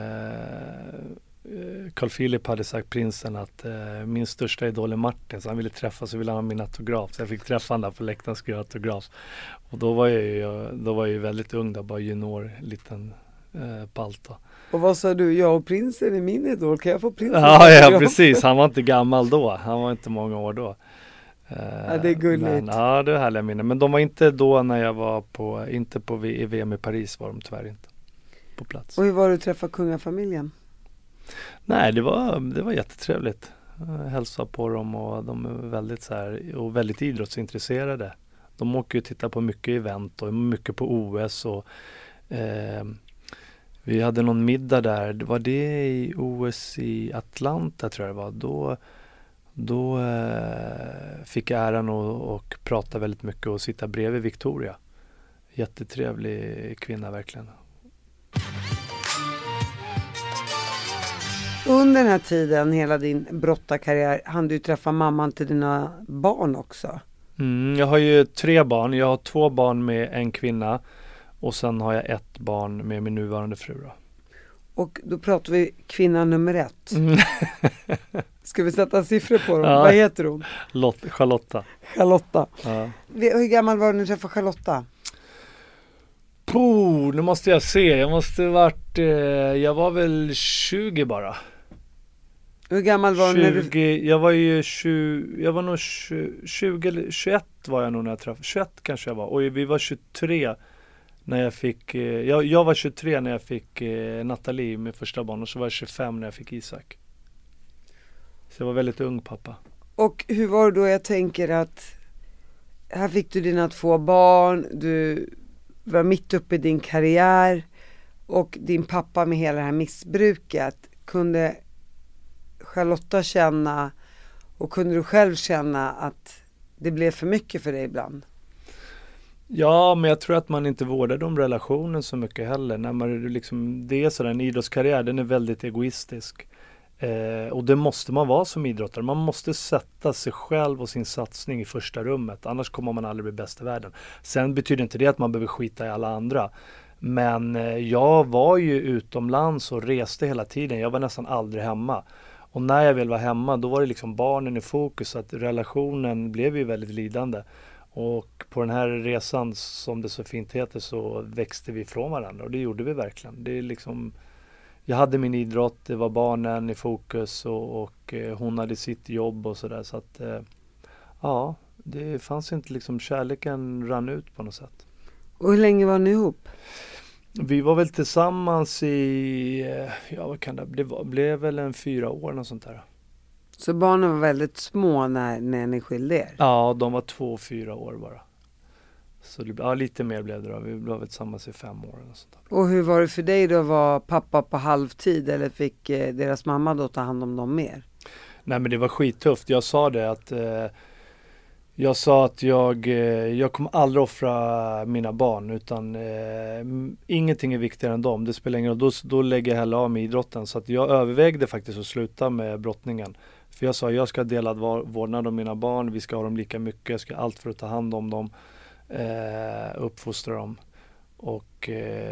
S2: Carl Philip hade sagt prinsen att min största idol är Martin, så han ville träffa, så ville han ha min autograf. Så jag fick träffa honom där på läktaren och skriva autograf. Och då var jag ju väldigt ung, då, bara junior, liten palta.
S1: Och vad sa du? Jag och prinsen är min idol. Kan jag få prinsen?
S2: Ja, precis. Han var inte gammal då. Han var inte många år då.
S1: Ja, det är gulligt.
S2: Ja, det är härliga minnen. Men de var inte då när jag var inte på VM i Paris, var de tyvärr inte på plats.
S1: Och hur var det att träffa kungafamiljen?
S2: Nej, det var jättetrevligt. Jag hälsade på dem och de är väldigt så här, och väldigt idrottsintresserade. De åker ju titta på mycket event och mycket på OS och vi hade någon middag där. Var det i OS i Atlanta tror jag det var. Då fick jag äran och prata väldigt mycket och sitta bredvid Victoria. Jättetrevlig kvinna verkligen.
S1: Under den här tiden, hela din brottarkarriär, hann du träffa mamman till dina barn också?
S2: Jag har ju 3 barn. Jag har 2 barn med en kvinna. Och sen har jag 1 barn med min nuvarande fru då.
S1: Och då pratar vi kvinna nummer 1. Ska vi sätta siffror på dem?
S2: Ja.
S1: Vad heter hon?
S2: Charlotta. Ja.
S1: Hur gammal var du när du träffade Charlotta?
S2: Nu måste jag se. Jag jag var väl 20 bara.
S1: Hur gammal var du när du...
S2: Jag var ju 20, jag var nog 20 eller 21 var jag nog när jag träffade. 21 kanske jag var. Och vi var 23 när jag fick, jag var 23 när jag fick Nathalie med första barn och så var jag 25 när jag fick Isak. Så jag var väldigt ung pappa.
S1: Och hur var det då? Jag tänker att här fick du dina 2 barn, du var mitt uppe i din karriär och din pappa med hela det här missbruket. Kunde Charlotta känna och kunde du själv känna att det blev för mycket för dig ibland?
S2: Ja, men jag tror att man inte vårdar de relationen så mycket heller. När man det är så, en idrottskarriär, den är väldigt egoistisk. Och det måste man vara som idrottare. Man måste sätta sig själv och sin satsning i första rummet. Annars kommer man aldrig bli bäst i världen. Sen betyder inte det att man behöver skita i alla andra. Men jag var ju utomlands och reste hela tiden. Jag var nästan aldrig hemma. Och när jag väl var hemma, då var det barnen i fokus. Så att relationen blev ju väldigt lidande. Och på den här resan, som det så fint heter, så växte vi ifrån varandra. Och det gjorde vi verkligen. Det är jag hade min idrott, det var barnen i fokus och hon hade sitt jobb och sådär. Så att ja, det fanns inte kärleken rann ut på något sätt.
S1: Och hur länge var ni ihop?
S2: Vi var väl tillsammans i, vad kan det blev väl en 4 år och sånt där.
S1: Så barnen var väldigt små när ni skilde er?
S2: Ja, de var 2 och 4 år bara. Så lite mer blev det då. Vi blev tillsammans i 5 år. Och, sånt där.
S1: Och hur var det för dig då? Var pappa på halvtid eller fick deras mamma då ta hand om dem mer?
S2: Nej, men det var skittufft. Jag sa det att jag kommer aldrig offra mina barn, utan ingenting är viktigare än dem. Det spelar ingen roll. Då lägger jag hellre av med idrotten. Så att jag övervägde faktiskt att sluta med brottningen. För jag sa, jag ska dela vårdnad om mina barn. Vi ska ha dem lika mycket. Jag ska allt för att ta hand om dem. Uppfostra dem. Och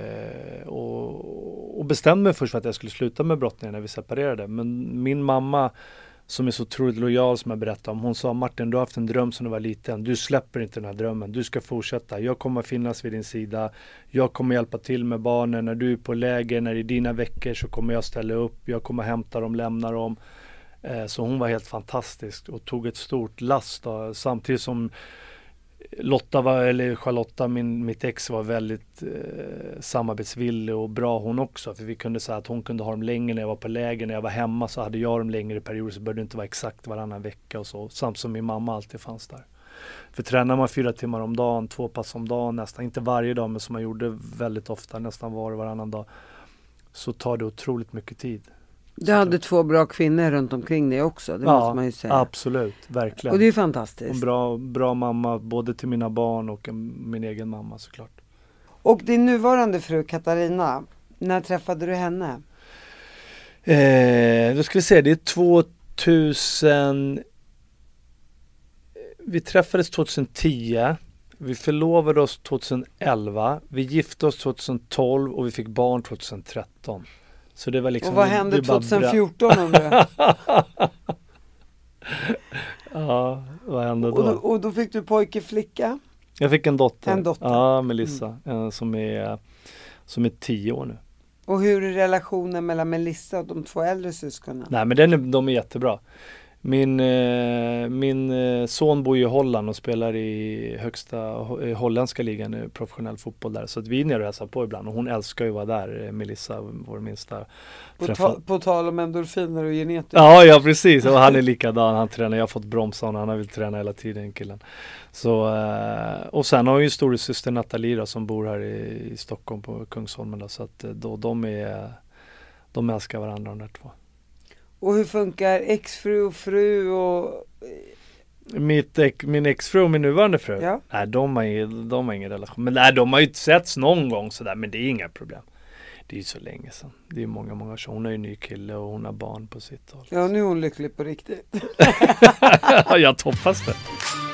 S2: bestämde mig först för att jag skulle sluta med brottningen när vi separerade. Men min mamma, som är så otroligt lojal, som jag berättade om, hon sa: Martin, du har haft en dröm som du var liten. Du släpper inte den här drömmen. Du ska fortsätta. Jag kommer finnas vid din sida. Jag kommer hjälpa till med barnen. När du är på läger, när det är dina veckor, så kommer jag ställa upp. Jag kommer hämta dem, lämna dem. Så hon var helt fantastisk och tog ett stort last då, samtidigt som Charlotta, mitt ex, var väldigt samarbetsvillig och bra hon också. För vi kunde säga att hon kunde ha dem längre när jag var på läger. När jag var hemma så hade jag dem längre i perioder, så började det inte vara exakt varannan vecka och så. Samt som min mamma alltid fanns där. För tränar man 4 timmar om dagen, 2 pass om dagen nästan, inte varje dag men som man gjorde väldigt ofta, nästan varannan dag, så tar det otroligt mycket tid.
S1: Du hade 2 bra kvinnor runt omkring dig också, det måste man ju säga.
S2: Absolut, verkligen.
S1: Och det är fantastiskt.
S2: En bra mamma, både till mina barn och min egen mamma såklart.
S1: Och din nuvarande fru Katarina, när träffade du henne?
S2: Då ska vi se, det är 2000... Vi träffades 2010, vi förlovade oss 2011, vi gifte oss 2012 och vi fick barn 2013. Så det var liksom,
S1: och vad hände 2014 undrar?
S2: Ja, vad hände då?
S1: Och då fick du pojke, flicka?
S2: Jag fick en dotter. Ja, Melissa, som är 10 år nu.
S1: Och hur är relationen mellan Melissa och de 2 äldre syskonen?
S2: Nej, men de är jättebra. Min son bor i Holland och spelar i högsta holländska ligan i professionell fotboll där. Så att vi är nere och hälsar på ibland. Och hon älskar ju att vara där, Melissa, vår minsta.
S1: På tal om endorfiner och genetik.
S2: Ja, precis. Och han är likadan. Han tränar. Jag har fått bromsa honom. Han vill träna hela tiden, killen. Så, och sen har jag ju storasyster Nathalie då, som bor här i Stockholm på Kungsholmen. Då, så att de älskar varandra, de där 2.
S1: Och hur funkar exfru och fru och...
S2: Min exfru och min nuvarande fru?
S1: Ja.
S2: Nej, de har ingen relation. Men nej, de har ju inte setts någon gång sådär, men det är inga problem. Det är ju så länge sedan. Det är många år sedan. Hon är ju en ny kille och hon har barn på sitt håll.
S1: Ja, nu är hon lycklig på riktigt.
S2: Jag hoppas det.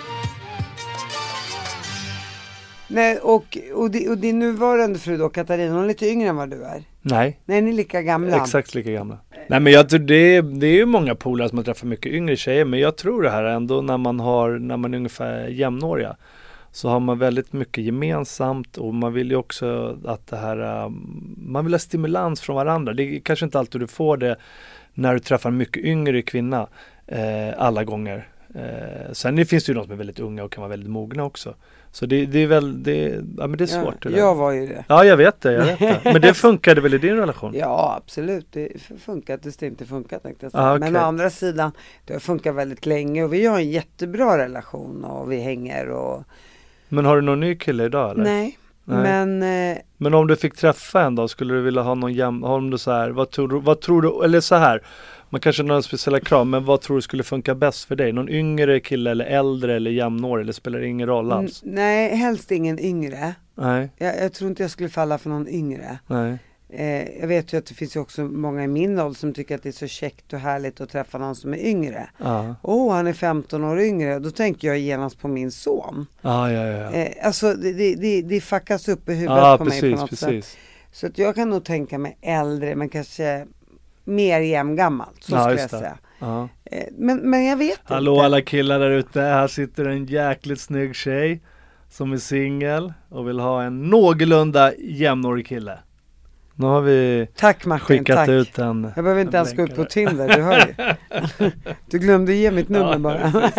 S1: Nej, och din nuvarande fru då, Katarina, hon är lite yngre än vad du är?
S2: Nej.
S1: Nej, ni är lika gamla?
S2: Exakt lika gamla. Nej, men jag tror det är ju många polare som har träffat mycket yngre tjejer, men jag tror det här ändå när man är ungefär jämnåriga, så har man väldigt mycket gemensamt, och man vill ju också att det här, man vill ha stimulans från varandra. Det är kanske inte alltid du får det när du träffar en mycket yngre kvinna alla gånger. Sen finns det ju de som är väldigt unga och kan vara väldigt mogna också. Så det är väl, men det är svårt.
S1: Ja, jag var ju det.
S2: Ja, jag vet det. Men det funkade väl i din relation?
S1: Ja, absolut. Det funkar tills det inte funkar, tänkte jag säga.
S2: Okay.
S1: Men å andra sidan, det har funkat väldigt länge och vi har en jättebra relation och vi hänger och...
S2: Men har du någon ny kille idag eller?
S1: Nej. Men
S2: om du fick träffa en då, skulle du vilja ha någon om du så här, vad tror du, eller så här, man kanske har några speciella krav, men vad tror du skulle funka bäst för dig? Någon yngre kille eller äldre eller jämnårig, eller spelar det ingen roll alls?
S1: Nej, helst ingen yngre.
S2: Nej.
S1: Jag tror inte jag skulle falla för någon yngre.
S2: Nej.
S1: Jag vet ju att det finns ju också många i min ålder som tycker att det är så käckt och härligt att träffa någon som är yngre. Han är 15 år yngre. Då tänker jag genast på min son.
S2: Ja.
S1: Alltså det fuckas upp i huvudet på mig på något sätt. Så att jag kan nog tänka mig äldre, men kanske mer jämngammal, så skulle jag säga. Men jag vet inte.
S2: Hallå alla killar där ute, här sitter en jäkligt snygg tjej som är singel och vill ha en någorlunda jämnårig kille. Nu har vi skickat ut en...
S1: Jag behöver inte ens gå ut på Tinder, du hör ju. Du glömde ge mitt nummer bara.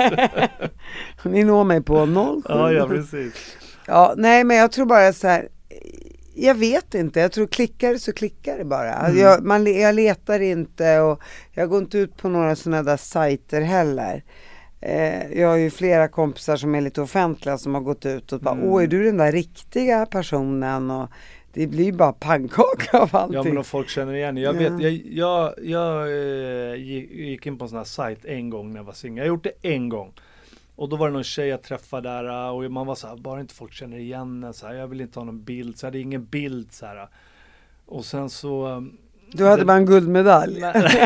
S1: Ni når mig på 07.
S2: Ja, precis.
S1: Ja, nej, men jag tror bara så här... Jag vet inte, jag tror klickar det bara. Jag letar inte och jag går inte ut på några sådana där sajter heller. Jag har ju flera kompisar som är lite offentliga som har gått ut och bara, är du den där riktiga personen? Och det blir ju bara pannkaka av allting.
S2: Ja, men om folk känner igen. Jag vet, jag gick in på en sån här sajt en gång när jag var singel. Jag har gjort det en gång. Och då var det någon tjej jag träffade där och man var så här, bara inte folk känner igen en, så här, jag vill inte ha någon bild, så jag hade ingen bild så här. Och sen så...
S1: Du hade bara en guldmedalj.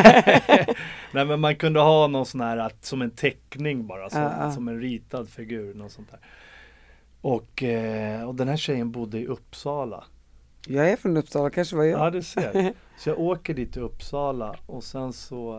S2: Nej, men man kunde ha någon sån här, som en teckning bara, som en ritad figur, något sånt där. Och den här tjejen bodde i Uppsala.
S1: Jag är från Uppsala, kanske var jag.
S2: Ja, du ser. Så jag åker dit till Uppsala och sen så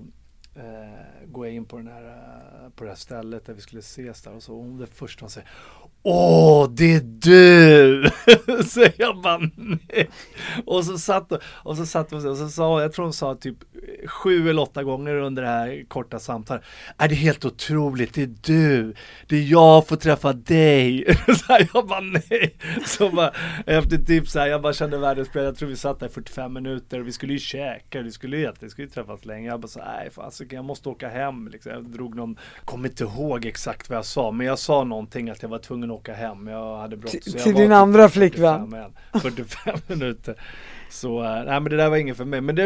S2: går jag in på på det här stället där vi skulle ses där, och så hon det första hon säger: åh, det är du! Så jag bara nej. Och så satt och så sa, jag tror hon sa typ 7 eller 8 gånger under det här korta samtalet: är det helt otroligt, det är du, det är jag får träffa dig. Så här, jag bara nej. Så bara, efter typ så här, jag bara kände världens spel. Jag tror vi satt där 45 minuter och vi skulle ju käka, vi skulle träffas länge. Jag bara så nej, alltså, jag måste åka hem liksom. Jag drog kommer inte ihåg exakt vad jag sa, men jag sa någonting att jag var tvungen att åka hem. Jag hade brått.
S1: Till din andra flickvän.
S2: 45 minuter. Så nej, men det där var inget för mig. Men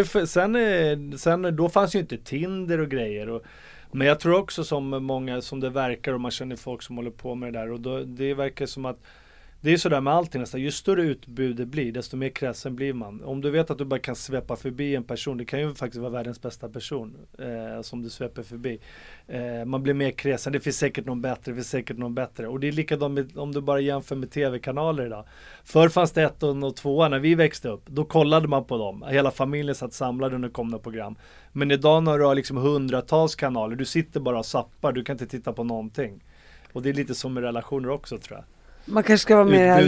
S2: sen då fanns ju inte Tinder och grejer. Men jag tror också som många, som det verkar, och man känner folk som håller på med det där. Och det verkar som att det är sådär med allting nästan. Ju större utbud det blir, desto mer kräsen blir man. Om du vet att du bara kan svepa förbi en person, det kan ju faktiskt vara världens bästa person som du sveper förbi. Man blir mer kräsen. Det finns säkert någon bättre. Och det är likadant om du bara jämför med tv-kanaler idag. Förr fanns det 1 och 2 när vi växte upp. Då kollade man på dem. Hela familjen satt samlade under kommande program. Men idag när du har liksom 100-tals kanaler, du sitter bara och zappar. Du kan inte titta på någonting. Och det är lite som med relationer också, tror jag.
S1: Man kanske ska vara mer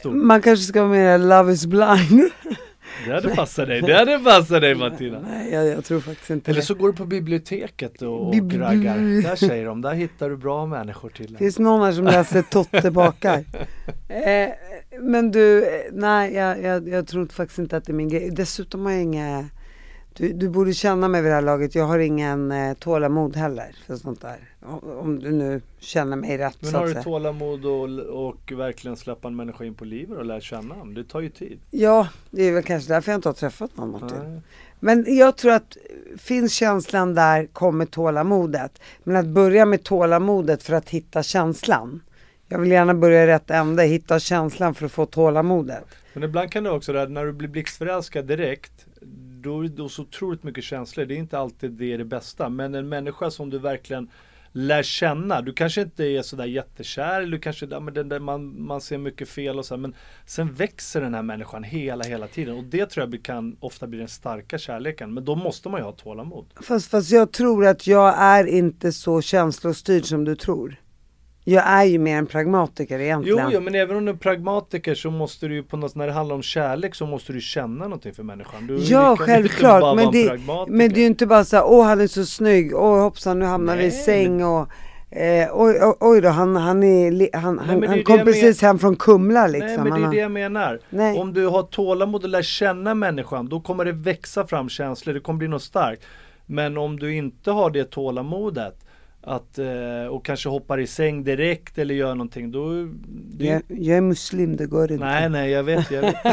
S1: Love is blind.
S2: Det hade passat dig Martina.
S1: Nej, jag tror faktiskt inte.
S2: Eller så går du på biblioteket och raggar. Där säger de, där hittar du bra människor till.
S1: Finns någon här som läser Totte bakar? Men du, nej, jag tror faktiskt inte att det är min grej. Dessutom har jag inga... Du borde känna mig vid det här laget. Jag har ingen tålamod heller för sånt där. Om du nu känner mig rätt.
S2: Men har du tålamod och verkligen släppa en människa in på livet och lära känna honom? Det tar ju tid.
S1: Ja, det är väl kanske därför jag inte har träffat någon, Martin. Men jag tror att finns känslan där, kommer tålamodet. Men att börja med tålamodet för att hitta känslan. Jag vill gärna börja i rätt ände, hitta känslan för att få tålamodet. Men
S2: ibland kan det också, när du blir blixtförälskad direkt, då är det så otroligt mycket känslor. Det är inte alltid det bästa. Men en människa som du verkligen lär känna. Du kanske inte är sådär jättekär. Eller du kanske, man ser mycket fel och så. Men sen växer den här människan hela tiden. Och det tror jag kan ofta bli den starka kärleken. Men då måste man ju ha tålamod. Fast jag tror att jag är inte så känslostyrd som du tror. Jag är ju mer en pragmatiker egentligen. Jo, men även om du är pragmatiker så måste du ju på något, när det handlar om kärlek så måste du känna någonting för människan. Ja, självklart. Men det är ju inte bara så här, han är så snygg, hoppsan, nu hamnar vi i säng och oj då, han kom precis hem från Kumla liksom. Nej, men det är det jag menar. Nej. Om du har tålamod och lär känna människan, då kommer det växa fram känslor, det kommer bli något starkt. Men om du inte har det tålamodet och kanske hoppar i säng direkt eller gör någonting, då... Jag är muslim, det går inte. Nej, jag vet.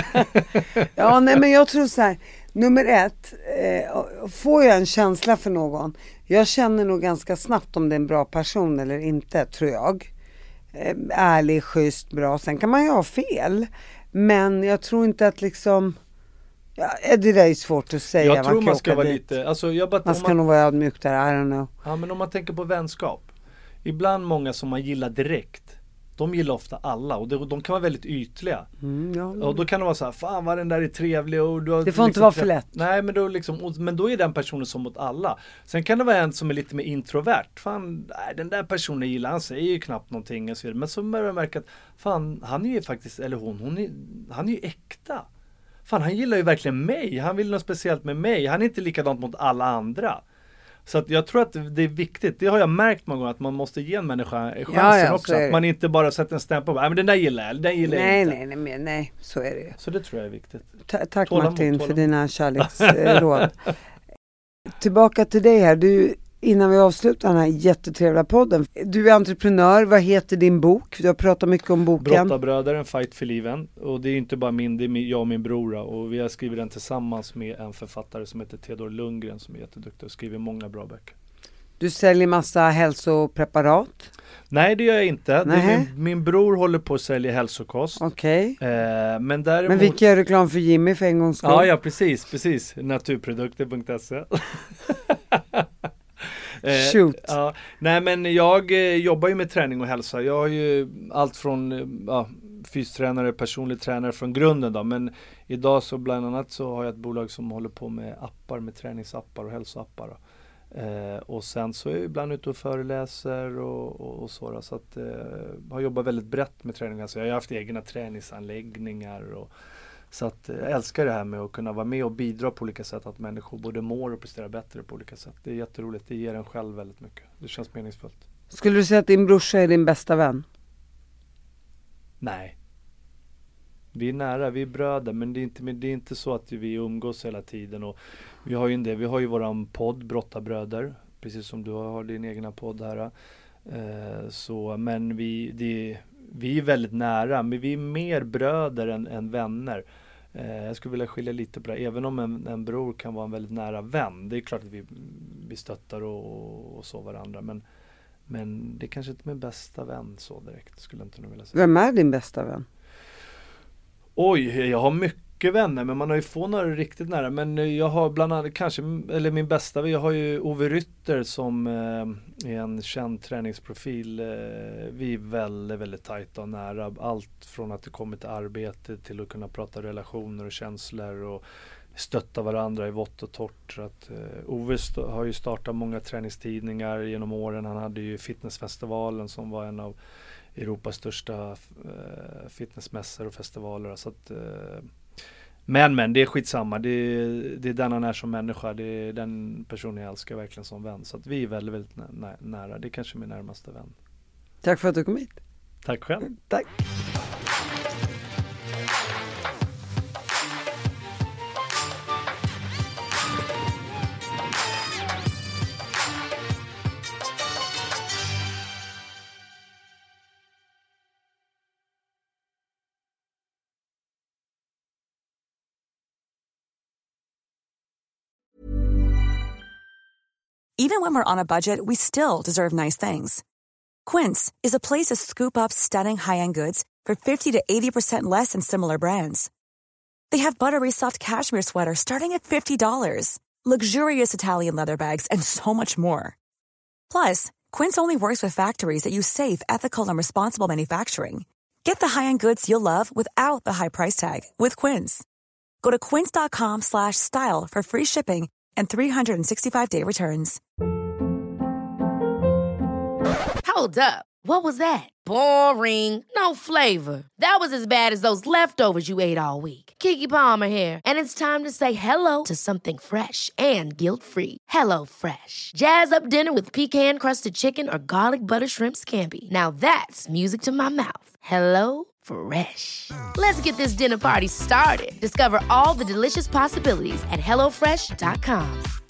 S2: Ja, nej, men jag tror så här, nummer 1, får jag en känsla för någon, jag känner nog ganska snabbt om det är en bra person eller inte, tror jag. Ärlig, schysst, bra. Sen kan man ju ha fel, men jag tror inte att liksom... Ja, det där är svårt att säga. Jag tror man ska vara lite... Alltså, man ska nog vara ödmjuk där, I don't know. Ja, men om man tänker på vänskap. Ibland många som man gillar direkt, de gillar ofta alla. Och de kan vara väldigt ytliga. Och då kan det vara så här, fan vad den där är trevlig. Och du har det får inte vara för lätt. Nej, men då är den personen som mot alla. Sen kan det vara en som är lite mer introvert. Fan, nej, den där personen gillar, han säger ju knappt någonting. Och så vidare. Men så börjar man märka att fan, han är ju faktiskt, eller han är ju äkta. Fan, han gillar ju verkligen mig. Han vill något speciellt med mig. Han är inte likadant mot alla andra. Så att jag tror att det är viktigt. Det har jag märkt många gånger, att man måste ge en människa chansen också. Att man inte bara sätter en stämpel på, men den där gillar jag, den gillar jag inte. Nej, så är det ju. Så det tror jag är viktigt. Tack Martin för dina kärleksråd. Tillbaka till dig här.
S1: Innan vi avslutar den här jättetrevliga podden. Du är entreprenör, vad heter din bok? Du har pratat mycket om boken.
S2: Brottarbröder, en fight för livet. Och det är inte bara min, det är jag och min bror. Och vi har skrivit den tillsammans med en författare som heter Theodor Lundgren som är jätteduktig och skriver många bra böcker.
S1: Du säljer massa hälsopreparat?
S2: Nej, det gör jag inte. Det är min bror håller på att sälja hälsokost.
S1: Okej.
S2: Men däremot...
S1: Men vi gör reklam för Jimmy för en gångs skull.
S2: Ja, precis. Naturprodukter.se.
S1: Shoot.
S2: Ja, nej men jag jobbar ju med träning och hälsa. Jag har ju allt från fystränare, personlig tränare från grunden då. Men idag så bland annat så har jag ett bolag som håller på med appar, med träningsappar och hälsoappar då. Och sen så är jag ibland ute och föreläser och så då. Så att har jobbat väldigt brett med träning. Alltså jag har haft egna träningsanläggningar och så att jag älskar det här med att kunna vara med och bidra på olika sätt. Att människor både mår och presterar bättre på olika sätt. Det är jätteroligt. Det ger en själv väldigt mycket. Det känns meningsfullt.
S1: Skulle du säga att din brorsa är din bästa vän?
S2: Nej. Vi är nära, vi är bröder. Men det är inte så att vi umgås hela tiden. Och vi har ju våran podd, Brottarbröder. Precis som du har din egna podd här. Men vi är väldigt nära, men vi är mer bröder än vänner. Jag skulle vilja skilja lite på det. Även om en bror kan vara en väldigt nära vän. Det är klart att vi stöttar och så varandra. Men det är kanske inte min bästa vän så direkt. Skulle jag inte nog vilja säga.
S1: Vem är din bästa vän?
S2: Oj, jag har mycket vänner, men man har ju få några riktigt nära. Men jag har bland annat min bästa vän, jag har ju Ove Rytter som är en känd träningsprofil. Vi är väldigt, väldigt tajta och nära. Allt från att det kommer till arbete till att kunna prata relationer och känslor och stötta varandra i vått och torrt. Så att, Ove har ju startat många träningstidningar genom åren. Han hade ju Fitnessfestivalen som var en av Europas största fitnessmässor och festivaler. Så att, men det är skitsamma. Det är den han är som människa. Det är den personen jag älskar verkligen som vän. Så att vi är väldigt, väldigt nära. Det är kanske min närmaste vän.
S1: Tack för att du kom hit.
S2: Tack själv.
S1: Tack.
S8: Even when we're on a budget, we still deserve nice things. Quince is a place to scoop up stunning high-end goods for 50 to 80% less than similar brands. They have buttery soft cashmere sweaters starting at $50, luxurious Italian leather bags, and so much more. Plus, Quince only works with factories that use safe, ethical, and responsible manufacturing. Get the high-end goods you'll love without the high price tag with Quince. Go to quince.com/style for free shipping and 365-day returns.
S9: Hold up. What was that? Boring. No flavor. That was as bad as those leftovers you ate all week. Keke Palmer here, and it's time to say hello to something fresh and guilt-free. Hello Fresh. Jazz up dinner with pecan-crusted chicken or garlic butter shrimp scampi. Now that's music to my mouth. Hello Fresh. Let's get this dinner party started. Discover all the delicious possibilities at HelloFresh.com.